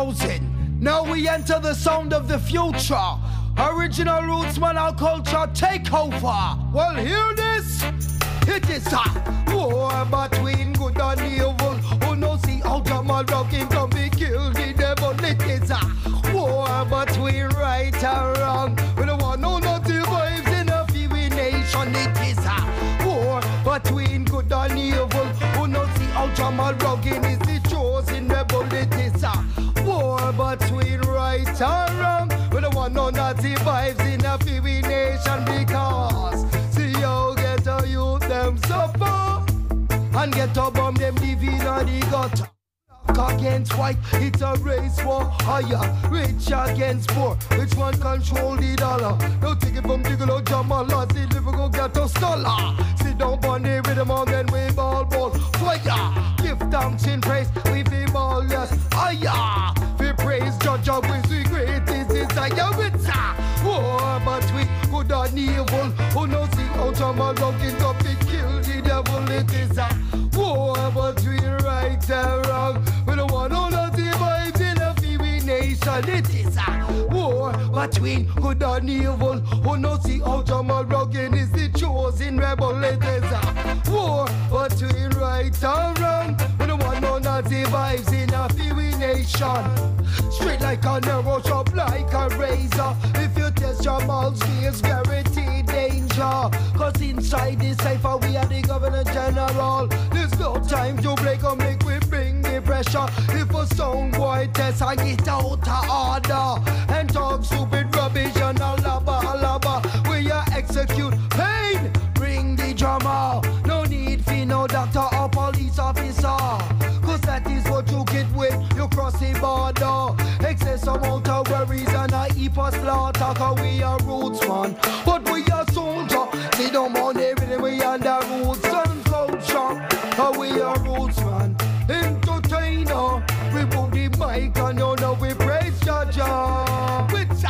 2000. Now we enter the sound of the future. Original roots, man, our culture take over. Well, hear this. It is a war between good and evil. Who knows the ultimate rocking can be killed the devil. It is a war between right and wrong. We don't want no native vibes in a few nation. It is a war between good and evil. Who knows the ultimate rocking is the chosen rebel. It is a war between right and wrong. We don't want no native vibes in a few nation because see how get a youth them suffer and get a bomb them living on the gutter. Black against white, it's a race war higher. Rich against poor, which one control the dollar? Now take it from Diggle or Jamal, see Liverpool get a scholar. Sit down on the rhythm and then wave all ball fire. Give thanks in praise, we be ball yes higher. We praise Judge of we great is desire with war between good and evil. Who knows the ultimate looking up to kill the devil? It is a war between right and wrong. We don't want all of the vibes in a few nation. It is a war between good and evil. Who knows the ultimate looking is the chosen rebel? It is a war between right and wrong. We don't want none of the vibes in a few nation. Straight like a narrow, sharp like a razor. If you test your mouth, is guaranteed danger. Cause inside this cipher we are the Governor General. There's no time to break or make we bring the pressure. If a sound boy test I get out of order and talk stupid rubbish and a laba, we are execute pain. Bring the drama. No need for no doctor or police officer. Cause that is what you get when you cross the border. Excess amount of worries and a heap of slaughter. Cause we are roots man, but we are soldier. See no money everything we under roots and culture. Cause we are roots man, entertainer. We move the mic and you know we praise Jaja. It's a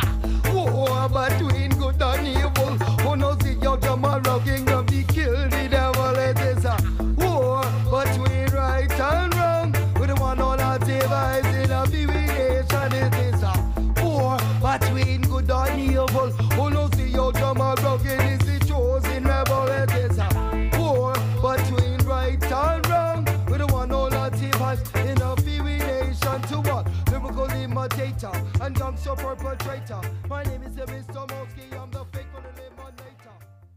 war between good and evil. Who knows the Jamal rocking of the kill the devil? It is a war between right and wrong. We don't want all our vibes in a nation. It is a war between good and evil. Who knows the Jamal rocking is the chosen rebel? It is a war between right and wrong. We don't want all our vibes in a nation. To what? Lyrical imitator and gangster perpetrator. My name is Mr. Mosky. I'm the fake one eliminator.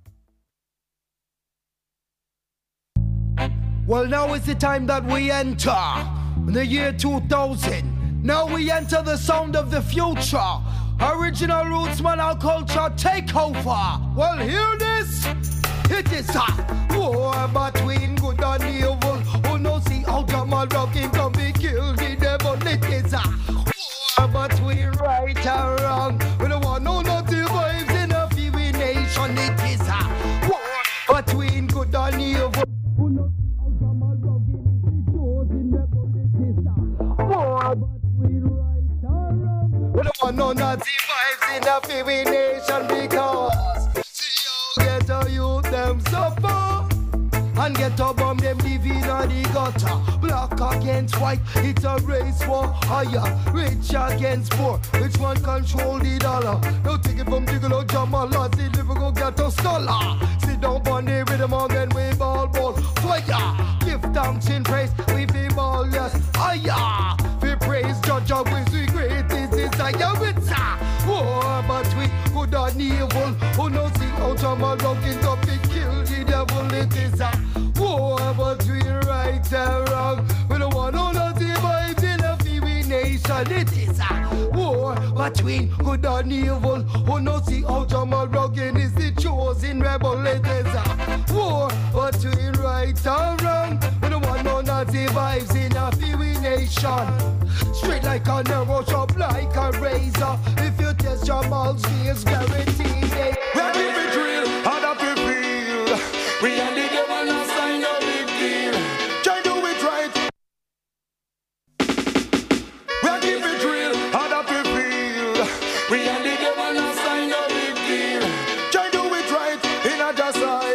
Well, now is the time that we enter. In the year 2000. Now we enter the sound of the future. Original roots, man, our culture take over. Well, hear this. It is a war between good and evil. Who knows the ultimate rocking can be killed the devil? It is a war between right and wrong. We don't want no native vibes in a few nation. It is a war between good and evil. Who knows the ultimate rocking is the chosen rebel? It is a war between right and wrong. We don't want no native vibes in a few nation because get a youth them suffer and get a bomb them living on the gutter. Black against white, it's a race war higher. Rich against poor, which one control the dollar? Now take it from Diggle or Jamal, see Liverpool get a scholar. Sit down on the rhythm and then wave all ball fire. Give thanks in praise, we be ball yes higher. We praise Judge of we great is desire with war between good and evil. Who knows the ultimate looking up to kill the devil? It is a war between right and wrong. We don't want all of the vibes in a few nation. It is a war between good and evil. Who knows the ultimate looking is the chosen rebel? It is a war between right and wrong. We don't want none of the vibes in a few nation. Straight like a narrow, sharp like a razor. If you test your mouth, is guaranteed. We're keeping real, hard up to feel. We and the devil no sign no big deal. Try do it right. We're keeping real, hard up to feel. We and the devil no sign no big deal. Try do it right in a just side.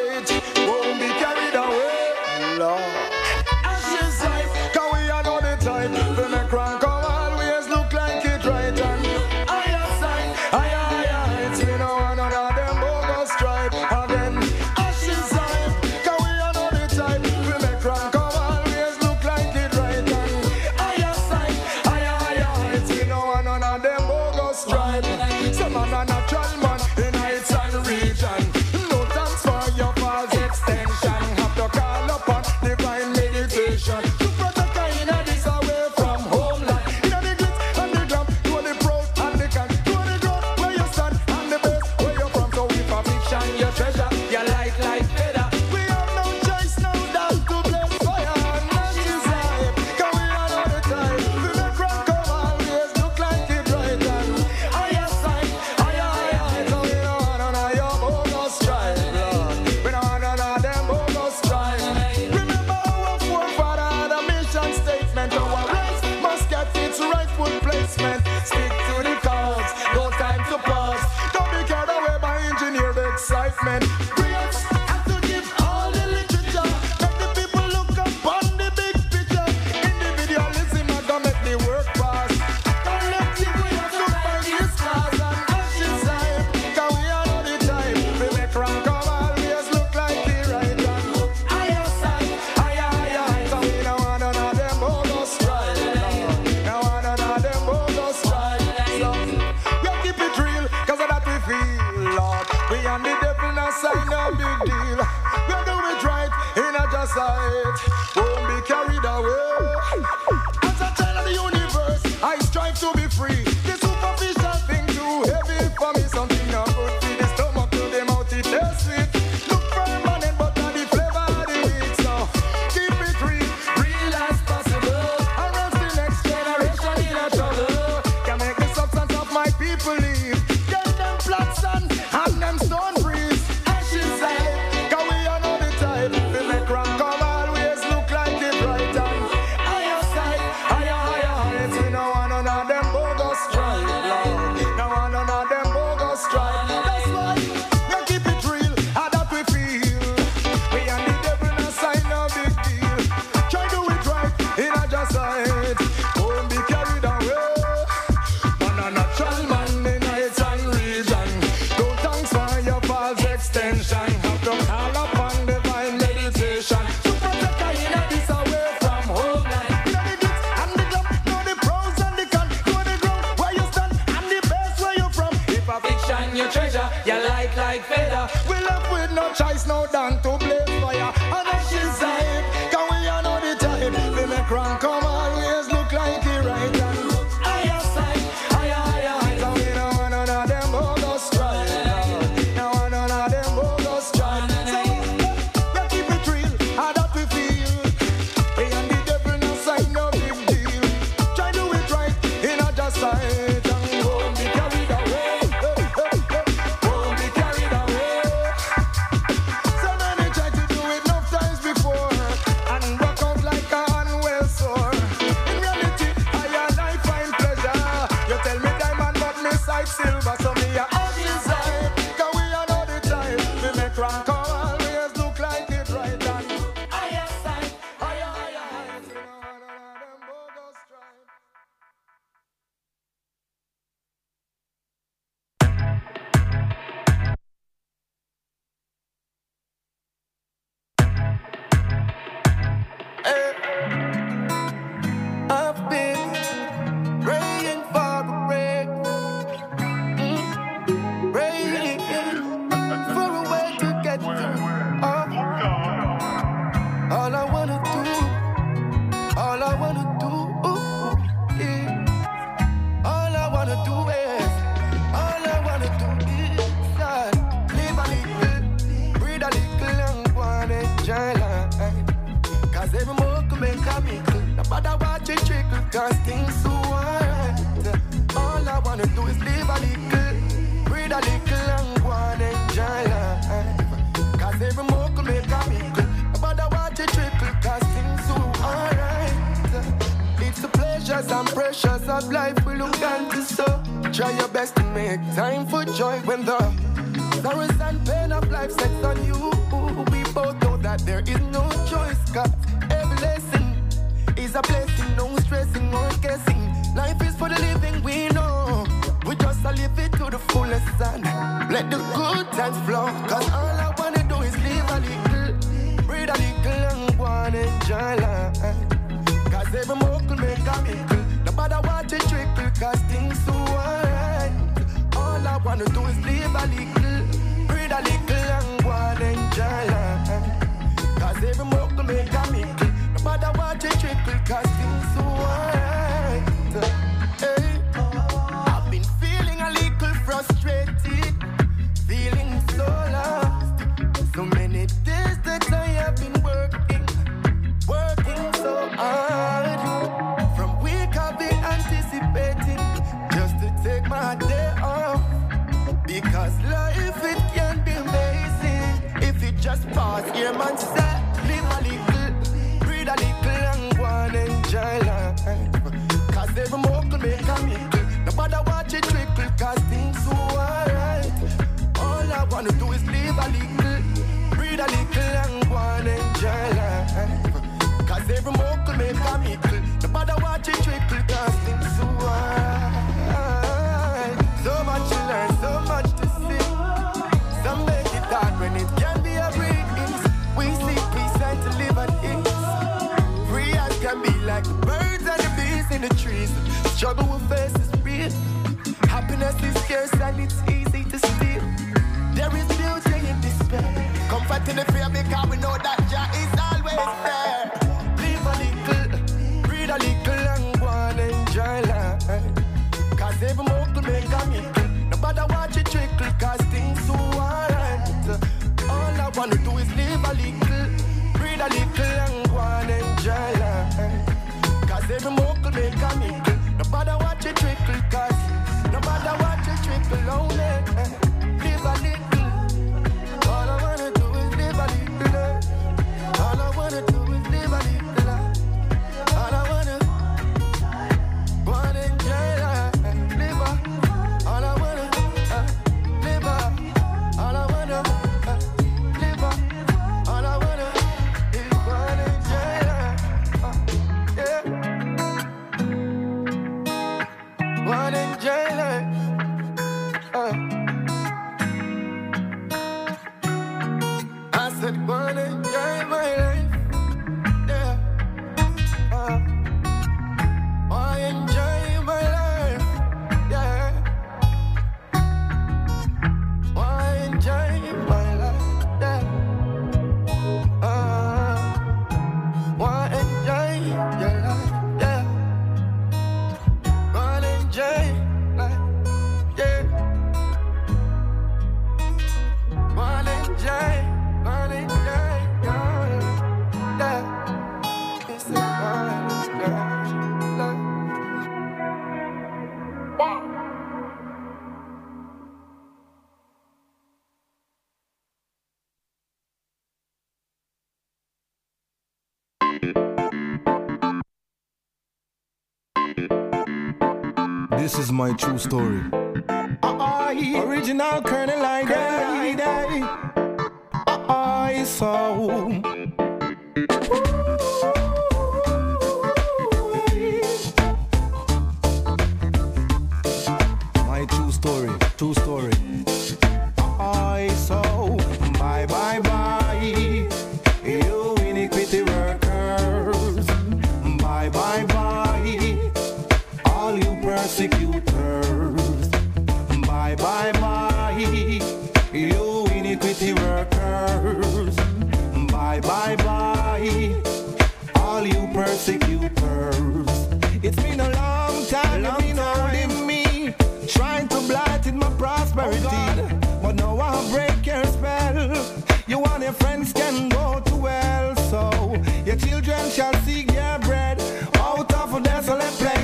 cause things so hard. All I wanna do is live a little, breathe a little and go and enjoy life. Cause every more could make a miracle. But I watch it trickle cause things so alright. It's the pleasures and pressures of life we look down to so. Try your best to make time for joy when the sorrows and pain of life sets on you. We both know that there is no choice, cause every lesson is a blessing. No stressing or guessing. Life is for the living, we know. We just live it to the fullest and let the good times flow. Cause all I wanna do is live a little, breathe a little and go and enjoy life. Cause every more could make a miracle. Nobody watch it trickle cause things so alright. All I wanna do is live a little, breathe a little and go and enjoy life. Cause every more could make a miracle. Nobody watch it trickle cause things so alright. Hey, I've been feeling a little frustrated, feeling so lost. So many days that I have been working so hard. From week I've been anticipating just to take my day off. Because life it can be amazing if it just pause here, man. Say, live a little, breathe a little and go and enjoy life. Cause every more could make a miracle. Nobody watch it trickle cause things so alright. All I wanna do is live a little, breathe a little and go and enjoy life. Cause every more could make a miracle. Nobody watch it trickle cause things so alright. So much to learn, so much to see. Some make it hard when it can be a breeze. We seek peace and to live at ease. Free as can be like the birds and the bees in the trees. Struggle we face is real. Happiness is scarce and it's easy to steal. There is beauty in despair. Comfort in the fear because we know that Jah is always there. Live a little, breathe a little and go and enjoy life. Cause every more could make a miracle. Nobody watch it trickle cause things so alright. All I wanna do is live a little, breathe a little and go and enjoy life. Cause every more could make a miracle. Nobody watch it trickle cause nobody watch it trickle only. Live a little. All I wanna do is live a little. All I wanna do is live a little. All I wanna enjoy life. Live a. All I wanna live a. All I wanna live a. All I wanna is wanna enjoy life. Yeah. Wanna enjoy life. I said wanna enjoy my life. Yeah. Wanna enjoy my life. Yeah. Wanna enjoy my life. Yeah. Wanna enjoy your life. Yeah. Wanna enjoy life. Yeah. Wanna enjoy your life. Yeah. It's a wanna enjoy life. This is my true story. Original Colonel I so my true story. I so bye bye bye. You iniquity workers. Bye bye bye. All you persecutors. Bye bye bye. You iniquity workers. Bye bye bye. All you persecutors. It's been a long time you've been holding me, trying to blight my prosperity. But now I'll break your spell. You and your friends can go to hell. So your children shall seek their bread out of a desolate place.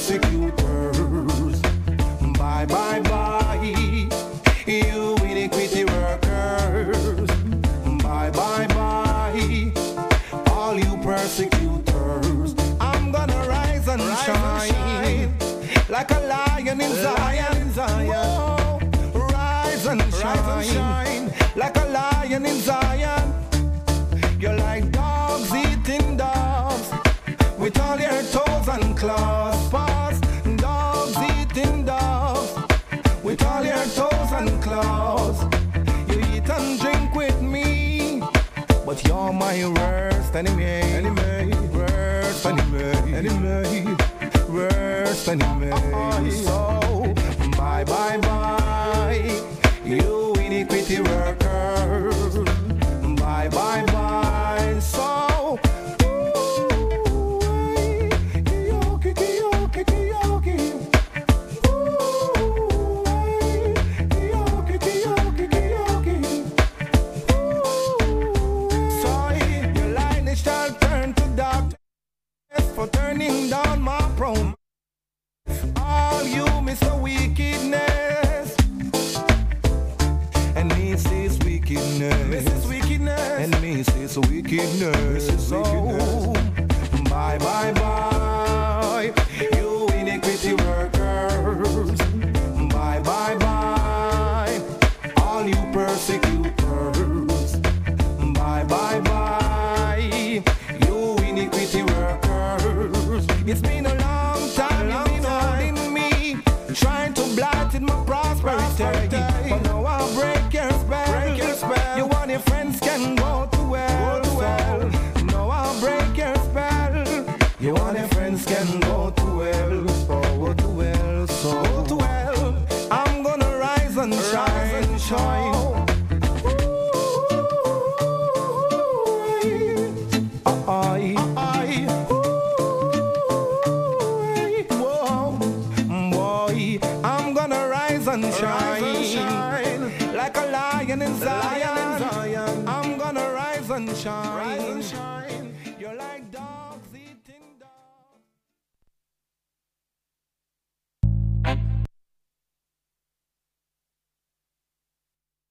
persecutors. Bye, bye, bye, you iniquity workers. Bye, bye, bye, all you persecutors. I'm gonna rise and shine like a lion in Zion. Whoa. Rise and shine like a lion in Zion. You're like dogs eating dogs with all your toes and claws. Paws, dogs eating dogs with all your toes and claws. You eat and drink with me, but you're my worst enemy. Worst enemy. Worst enemy. So, bye, bye, bye, you iniquity workers. Bye, bye, bye. So, your line shall turn to darkness for turning down my promise. All you Mr. Wickedness, and me says wickedness, and me says wickedness. So, bye, bye, bye, you iniquity workers. Bye, bye, bye, all you persecutors. Bye, bye, bye, you iniquity workers. It's been a long time you've been holding me, trying to blight in my prosperity. But now I'll break your spell. You want your friends can go to well. Now I'll break your spell. You want your friends can go to well. Go to well. So go to well. I'm gonna rise and shine. I'm gonna rise and shine like a lion in Zion. I'm gonna rise and shine. You're like dogs eating dogs.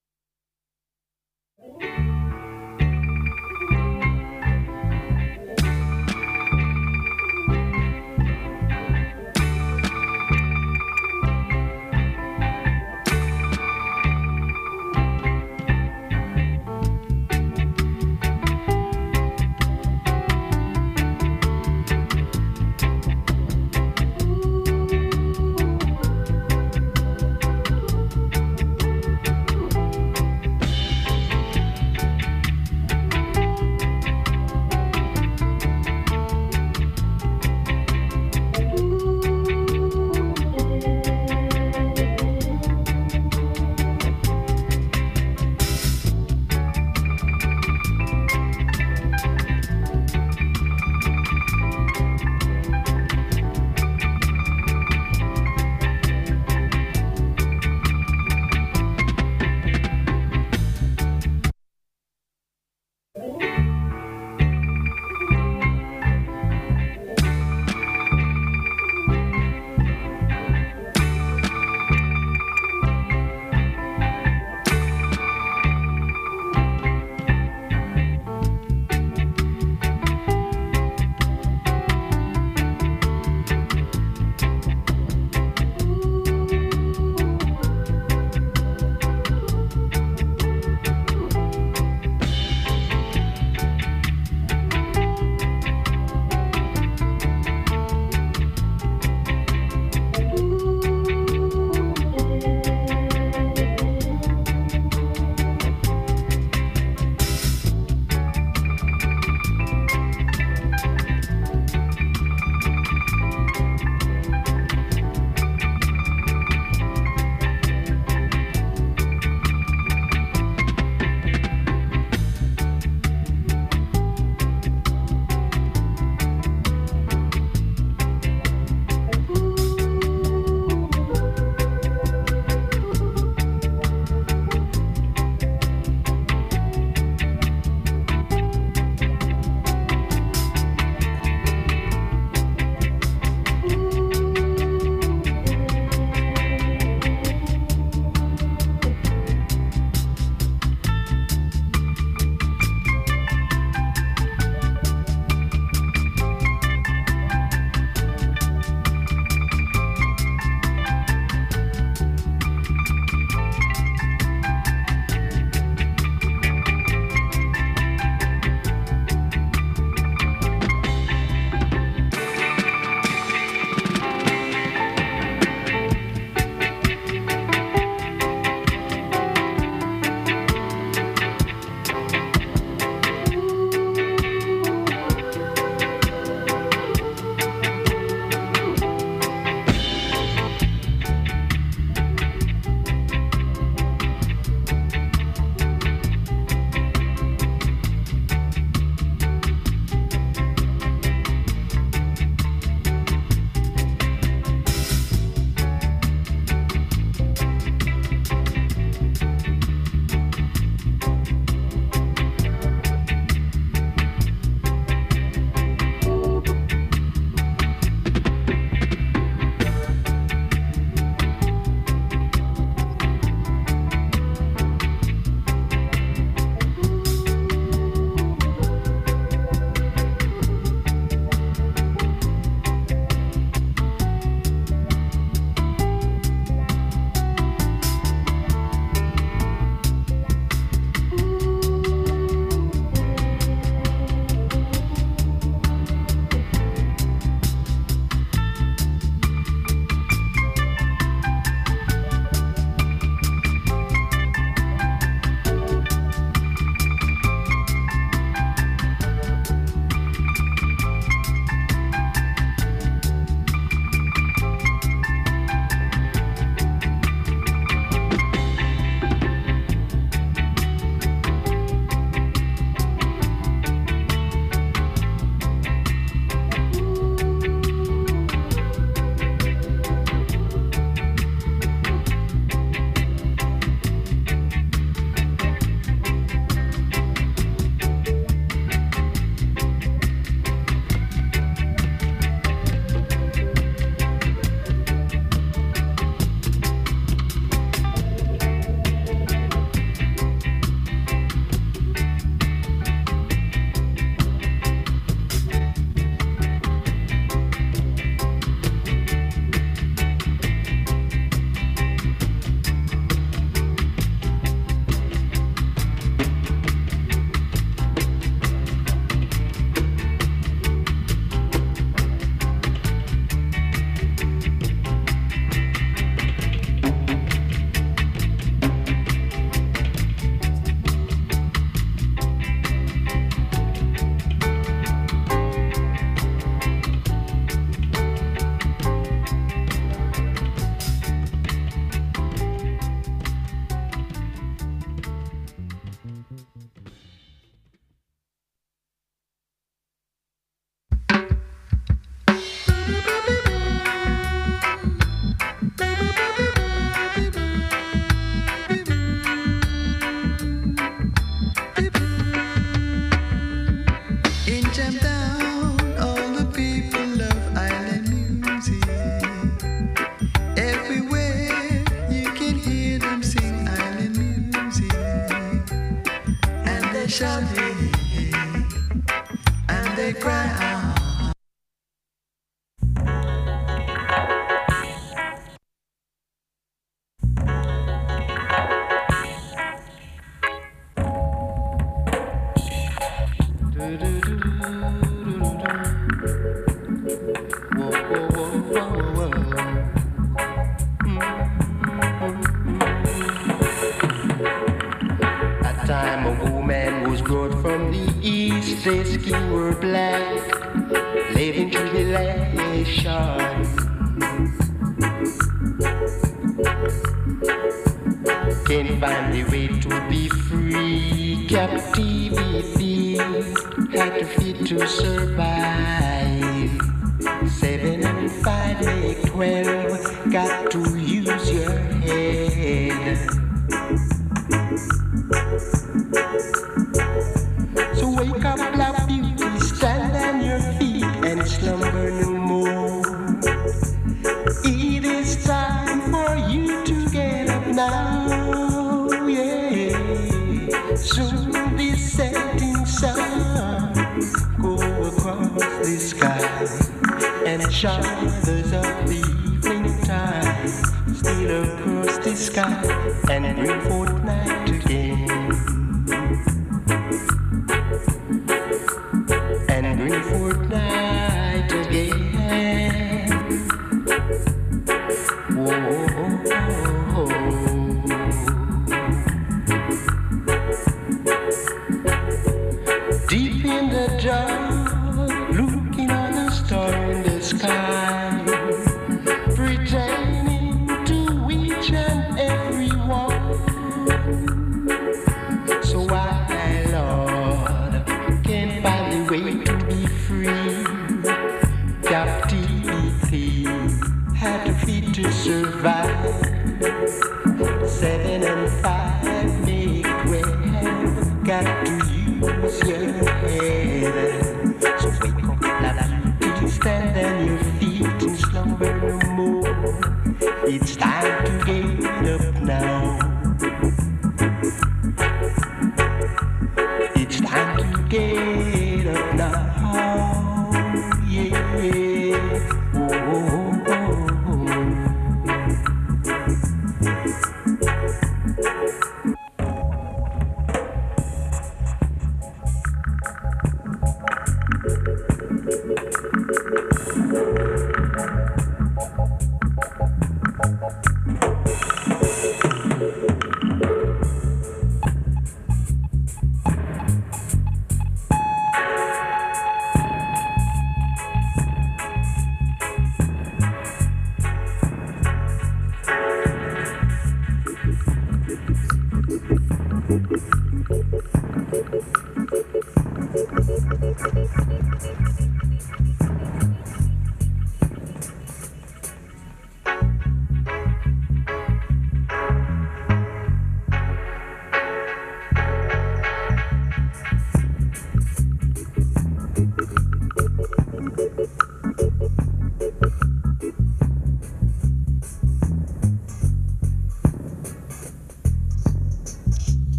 At time a woman was brought from the east, their skin were black, living tribulation. Can't find the way to be free. Captivity had to fit to survive. 7 and 5 make 12. Got to use your head. So wake up, black beauty, stand on your feet and slumber no more. It is time for you to get up now, yeah. Soon the setting sun go across the sky and shadows of the evening time steal across the sky and bring forth night again. And bring forth night again. Whoa. Deep in the dark, looking at the star in the sky, pretending to each and every one. So I, Lord, can't find a way to be free. Captivity had to feed to survive. 7 and 5 make 12. Got to use your head. So wake up, love, stand on your feet and slumber no more. It's time to get up now. It's time to get up now. Yeah. Oh.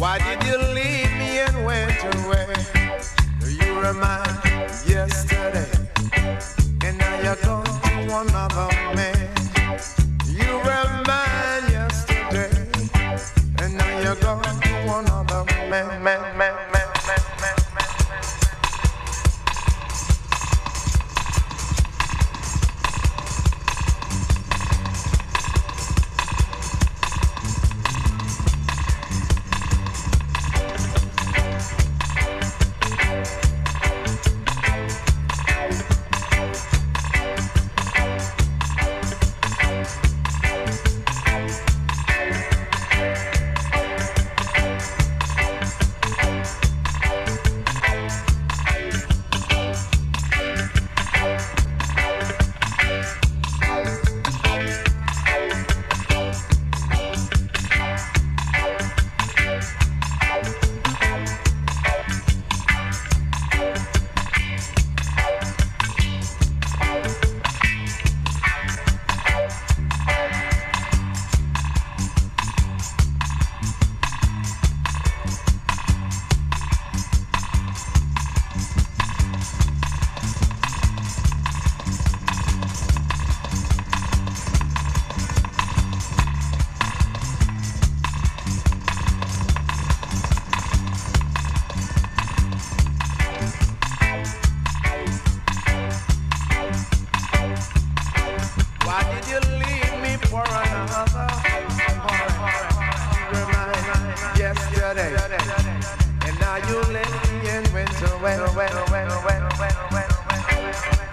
Why did you leave me and went away? You remind yesterday, and now you're gone to another man. You remind yesterday, and now you're gone to another man. And now you left me and went away.